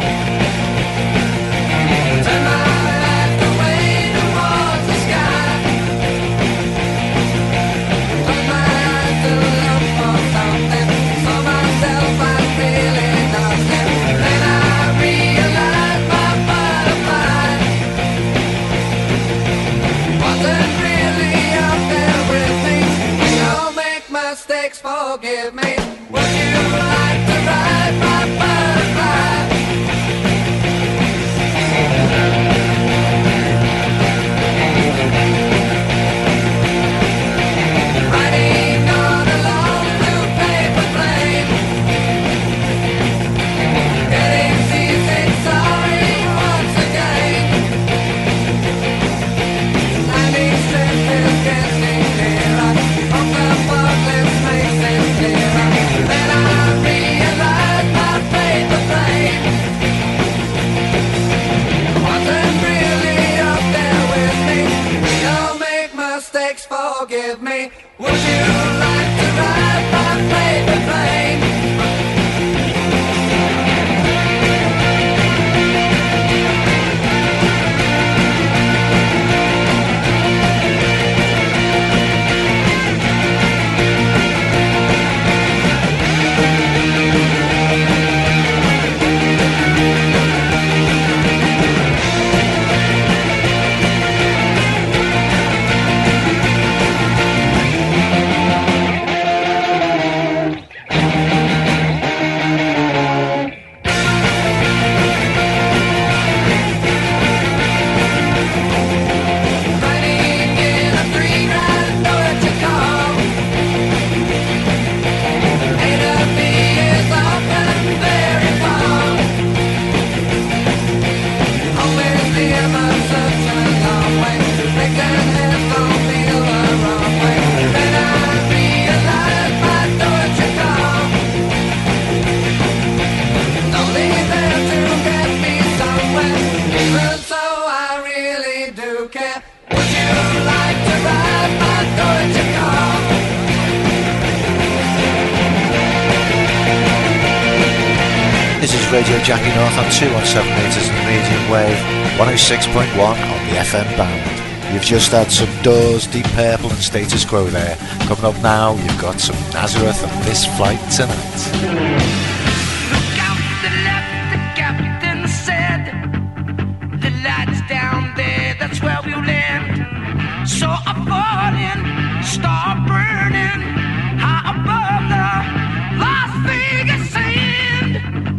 Turn my life away towards the sky. Close my eyes to look for something. Saw myself, I'm feeling nothing. Then I realized my butterfly wasn't really out there with me. We all make mistakes, forgive me. Would you like to ride my butterfly? Riding on a long blue paper plane. Getting seasick, sorry once again. Landing strip is getting nearer. Hope the fog lifts makes it clearer. Then This is Radio Jackie North on two seventeen metres in the medium wave, one oh six point one on the F M band. You've just had some Doors, Deep Purple and Status Quo there. Coming up now, you've got some Nazareth and This Flight Tonight. That's where we'll land. So I fall in, start burning high above the Las Vegas sand.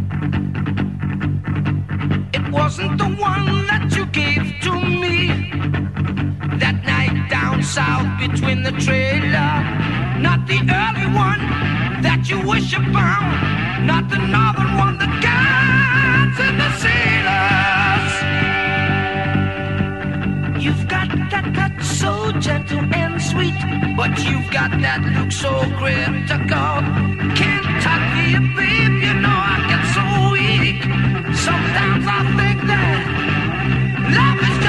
It wasn't the one that you gave to me that night down south between the trailer. Not the early one that you wish upon, not the northern one, the guides and the sailors. You've got that touch so gentle and sweet, but you've got that look so critical. Can't touch me, babe, you know I get so weak. Sometimes I think that love is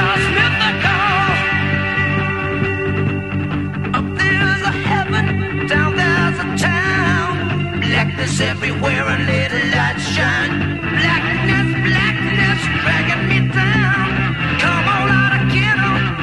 just mythical. Up there's a heaven, down there's a town. Blackness everywhere and little light shine. Blackness, blackness dragging me down. Come on out again.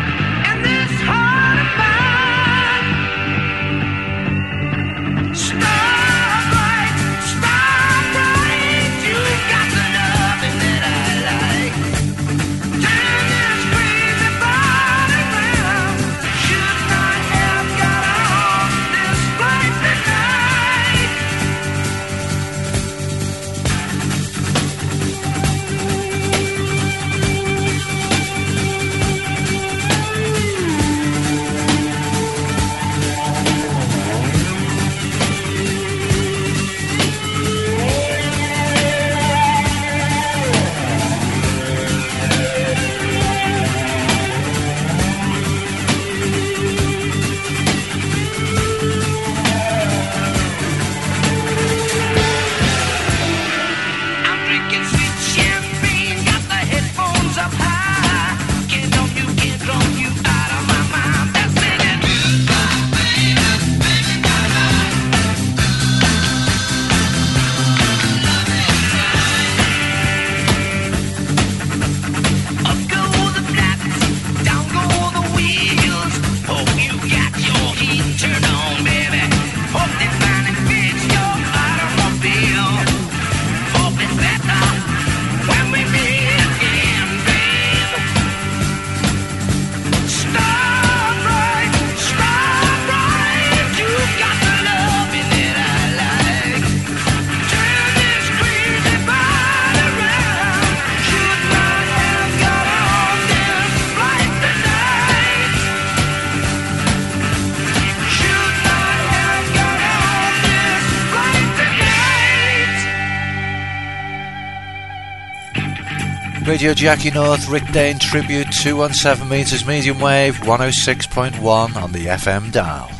Radio Jackie North, Rick Dane tribute, two seventeen metres medium wave, one oh six point one on the F M dial.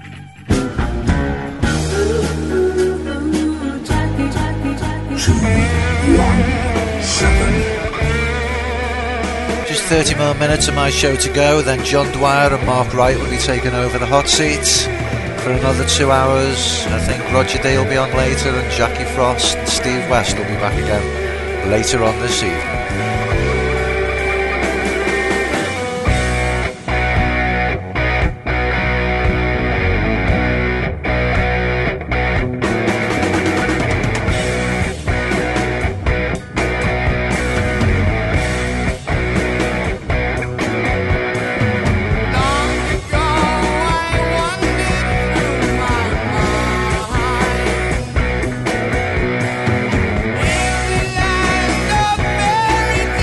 Just thirty more minutes of my show to go, then John Dwyer and Mark Wright will be taking over the hot seats for another two hours. I think Roger Day will be on later, and Jackie Frost and Steve West will be back again later on this evening. Every line of Mary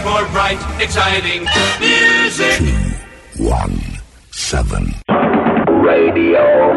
much more bright, exciting music. Two, one, seven. Radio.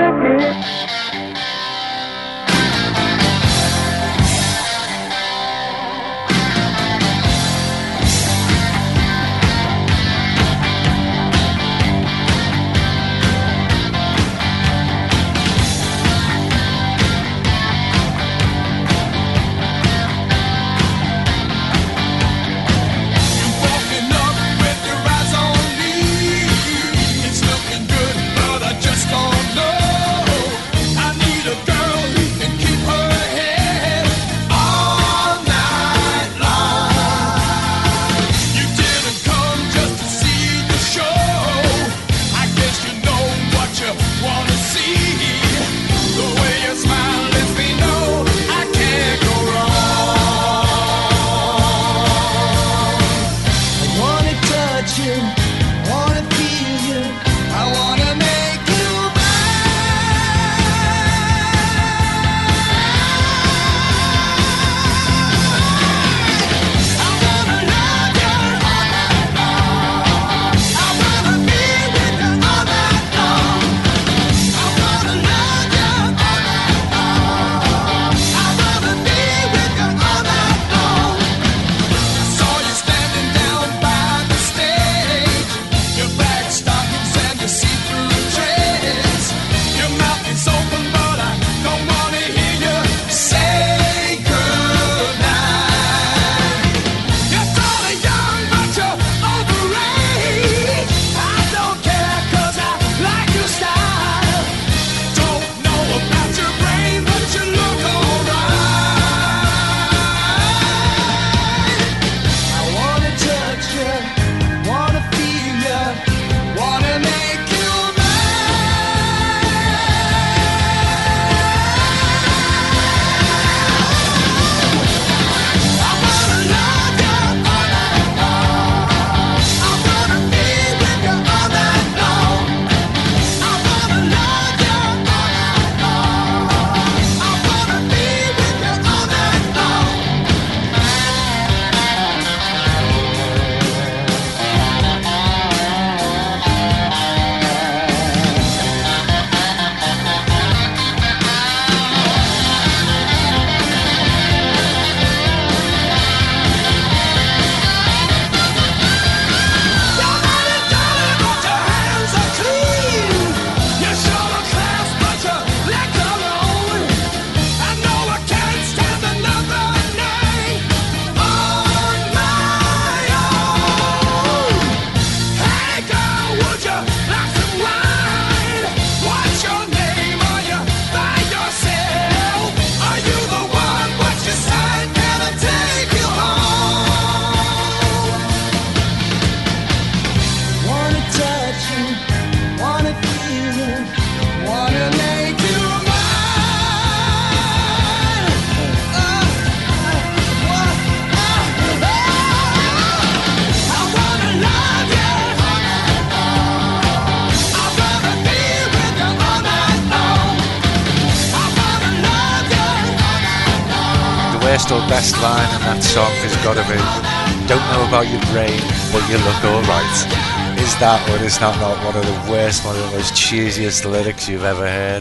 Worst or best line in that song has got to be, don't know about your brain, but you look alright. Is that or is that not one of the worst, one of the most cheesiest lyrics you've ever heard?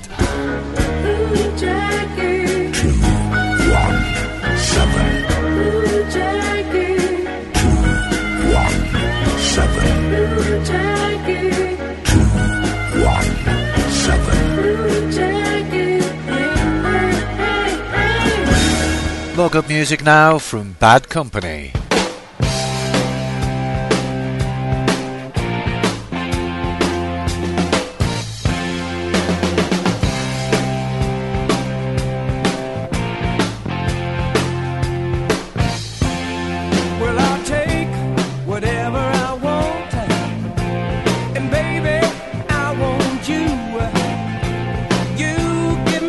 Two, one, seven. Two, one, seven. Two, one, seven. More good music now from Bad Company.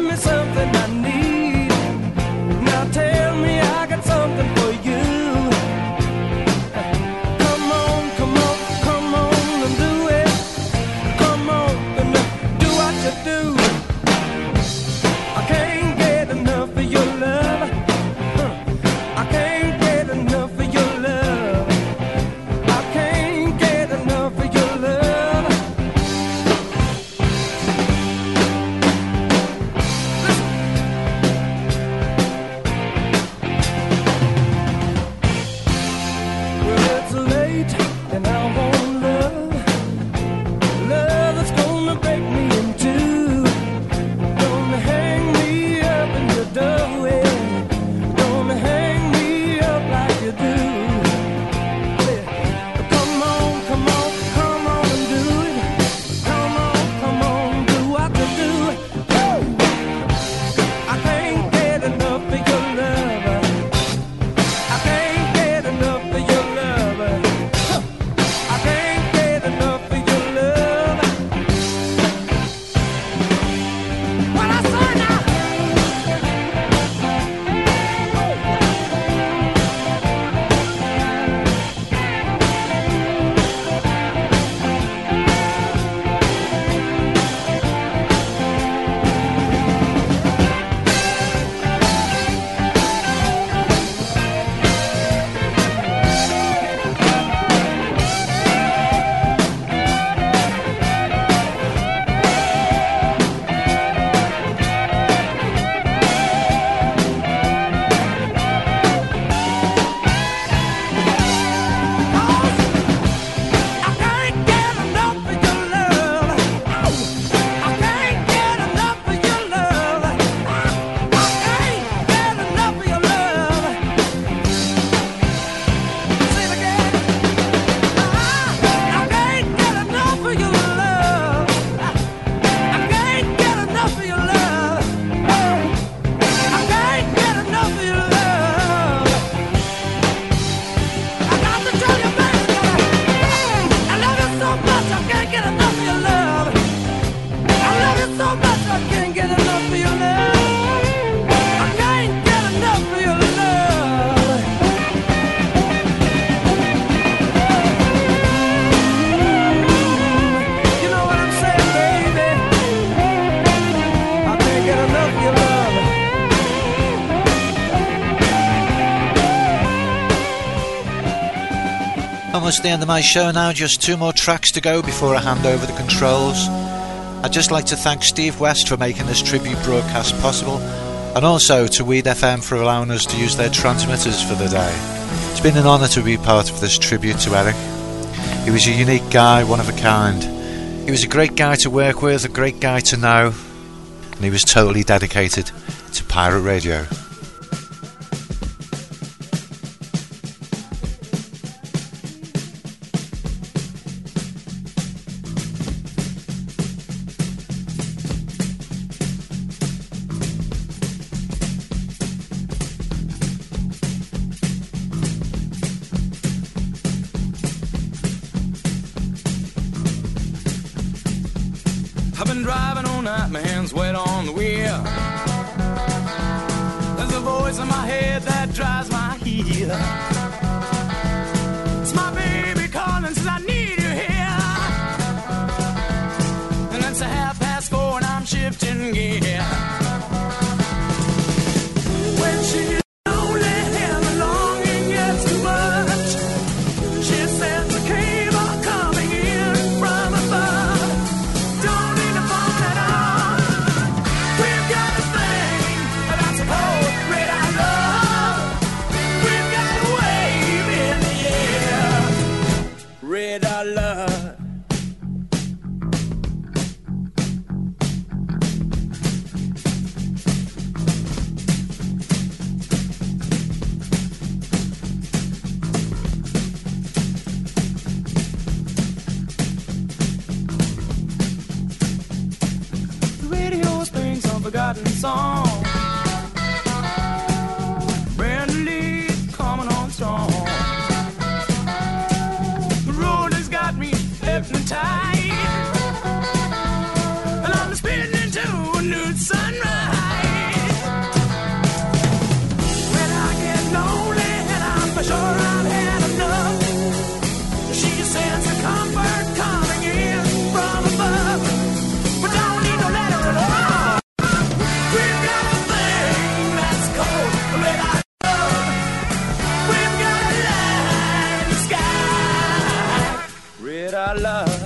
Tell me I got something for you. almost the end of my show now, just two more tracks to go before I hand over the controls. I'd just like to thank Steve West for making this tribute broadcast possible, and also to Weed F M for allowing us to use their transmitters for the day. It's been an honour to be part of this tribute to Eric. He was a unique guy, one of a kind. He was a great guy to work with, a great guy to know, and he was totally dedicated to pirate radio. I've been driving all night, my hands wet on the wheel. There's a voice in my head that drives my heel. It's my baby calling, says I need you here. And it's a half past four and I'm shifting gear. When she's lonely and the longing gets too much, she sends a cable coming in from above. Don't need a phone at all. We've got a thing that's a whole red I love. We've got a wave in the air. Red I love. The radio playing some forgotten song. Brand new coming on strong. The road has got me hypnotized, and I'm spinning into a new sunrise. When I get lonely and I'm for sure I've had enough, she sends a comfort coming in from above. But don't need no letter at all. We've got a thing that's cold, red I love. We've got a light in the sky, red I love.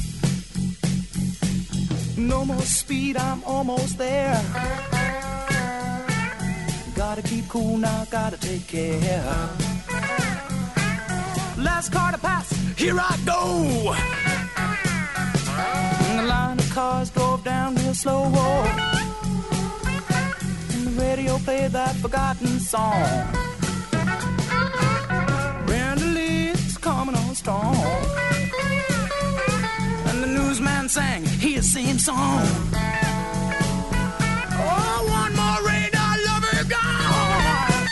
No more speed, I'm almost there. Gotta keep cool now, gotta take care. Last car to pass, here I go. And the line of cars drove down real slow. And the radio played that forgotten song. Brenda Lee's coming on strong. And the newsman sang his same song. Oh, one more radar lover gone.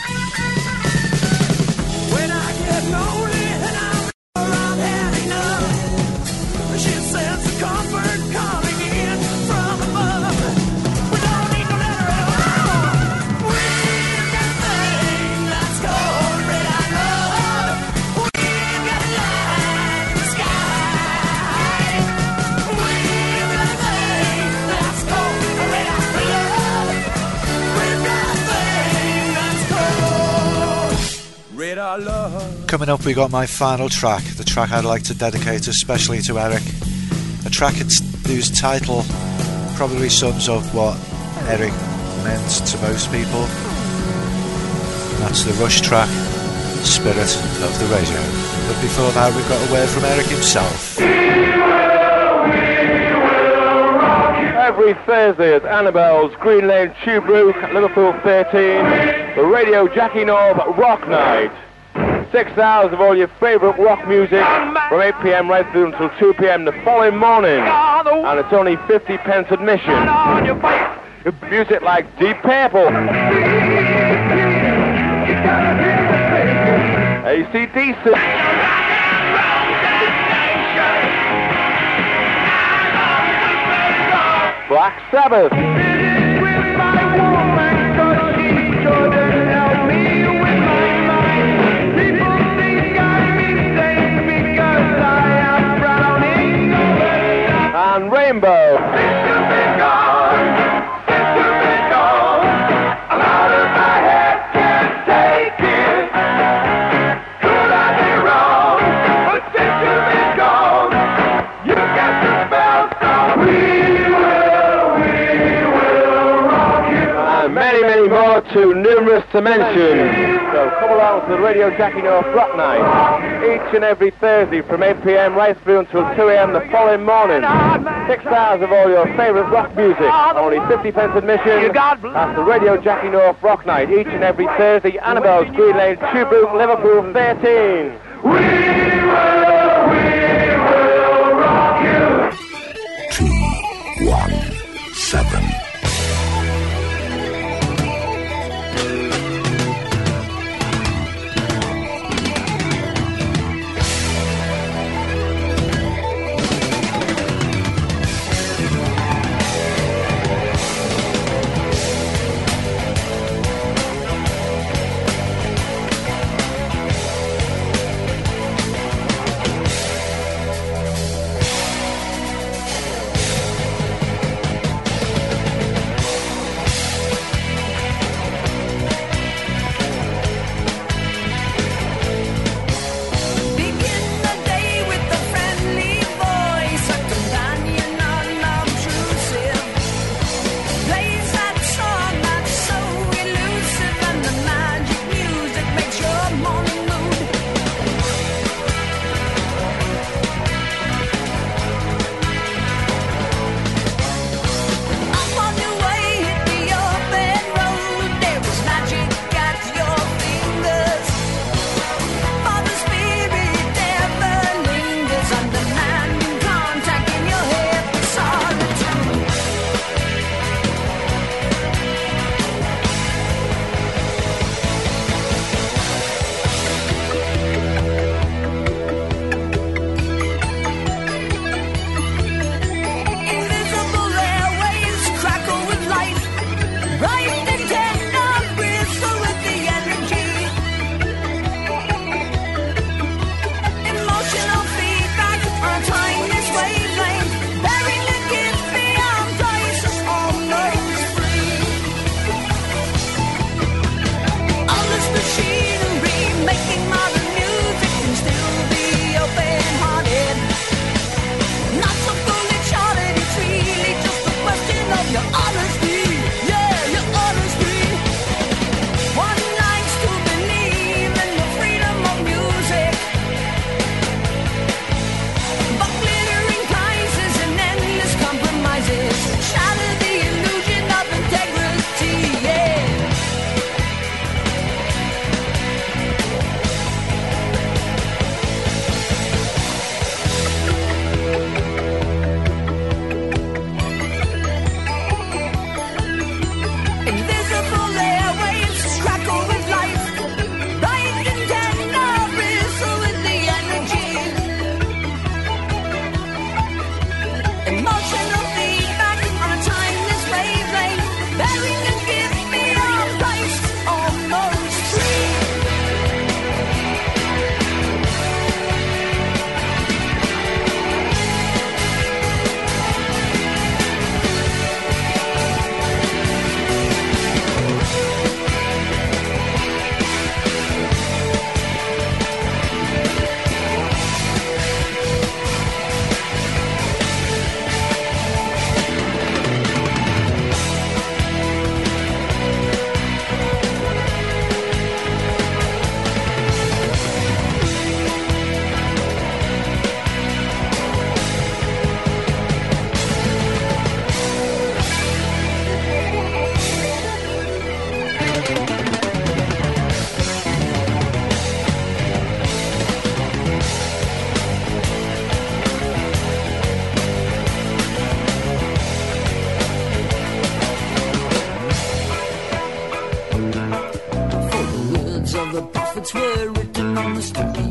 When I get lonely and I'm around had enough, she says the comfort coming in from above. We don't need no letter at all. We've got a thing that's called radar love. We've got a light in the sky. We've got a thing that's called radar love. We've got a thing that's called radar love. Coming up, we got my final track, the track I'd like to dedicate especially to Eric. A track whose title probably sums up what Eric meant to most people. And that's the Rush track, Spirit of the Radio. But before that, we've got a word from Eric himself. Every Thursday at Annabelle's, Green Lane, Tubrook, Liverpool thirteen, the Radio Jackie North Rock Night. Six hours of all your favourite rock music from eight p m right through until two p m the following morning. And it's only fifty pence admission. Music like Deep Purple, A C D C, Black Sabbath, and Rainbow. Many, many more too numerous to mention. So come along to the Radio Jackie North Rock Night each and every Thursday from eight p m right through until two a m the following morning. Six hours of all your favourite rock music, only fifty pence admission. That's the Radio Jackie North Rock Night each and every Thursday. Annabelle's, Green Lane, Tubrook, Liverpool thirteen. We will, we will rock you. Two, one, seven. were written on the street.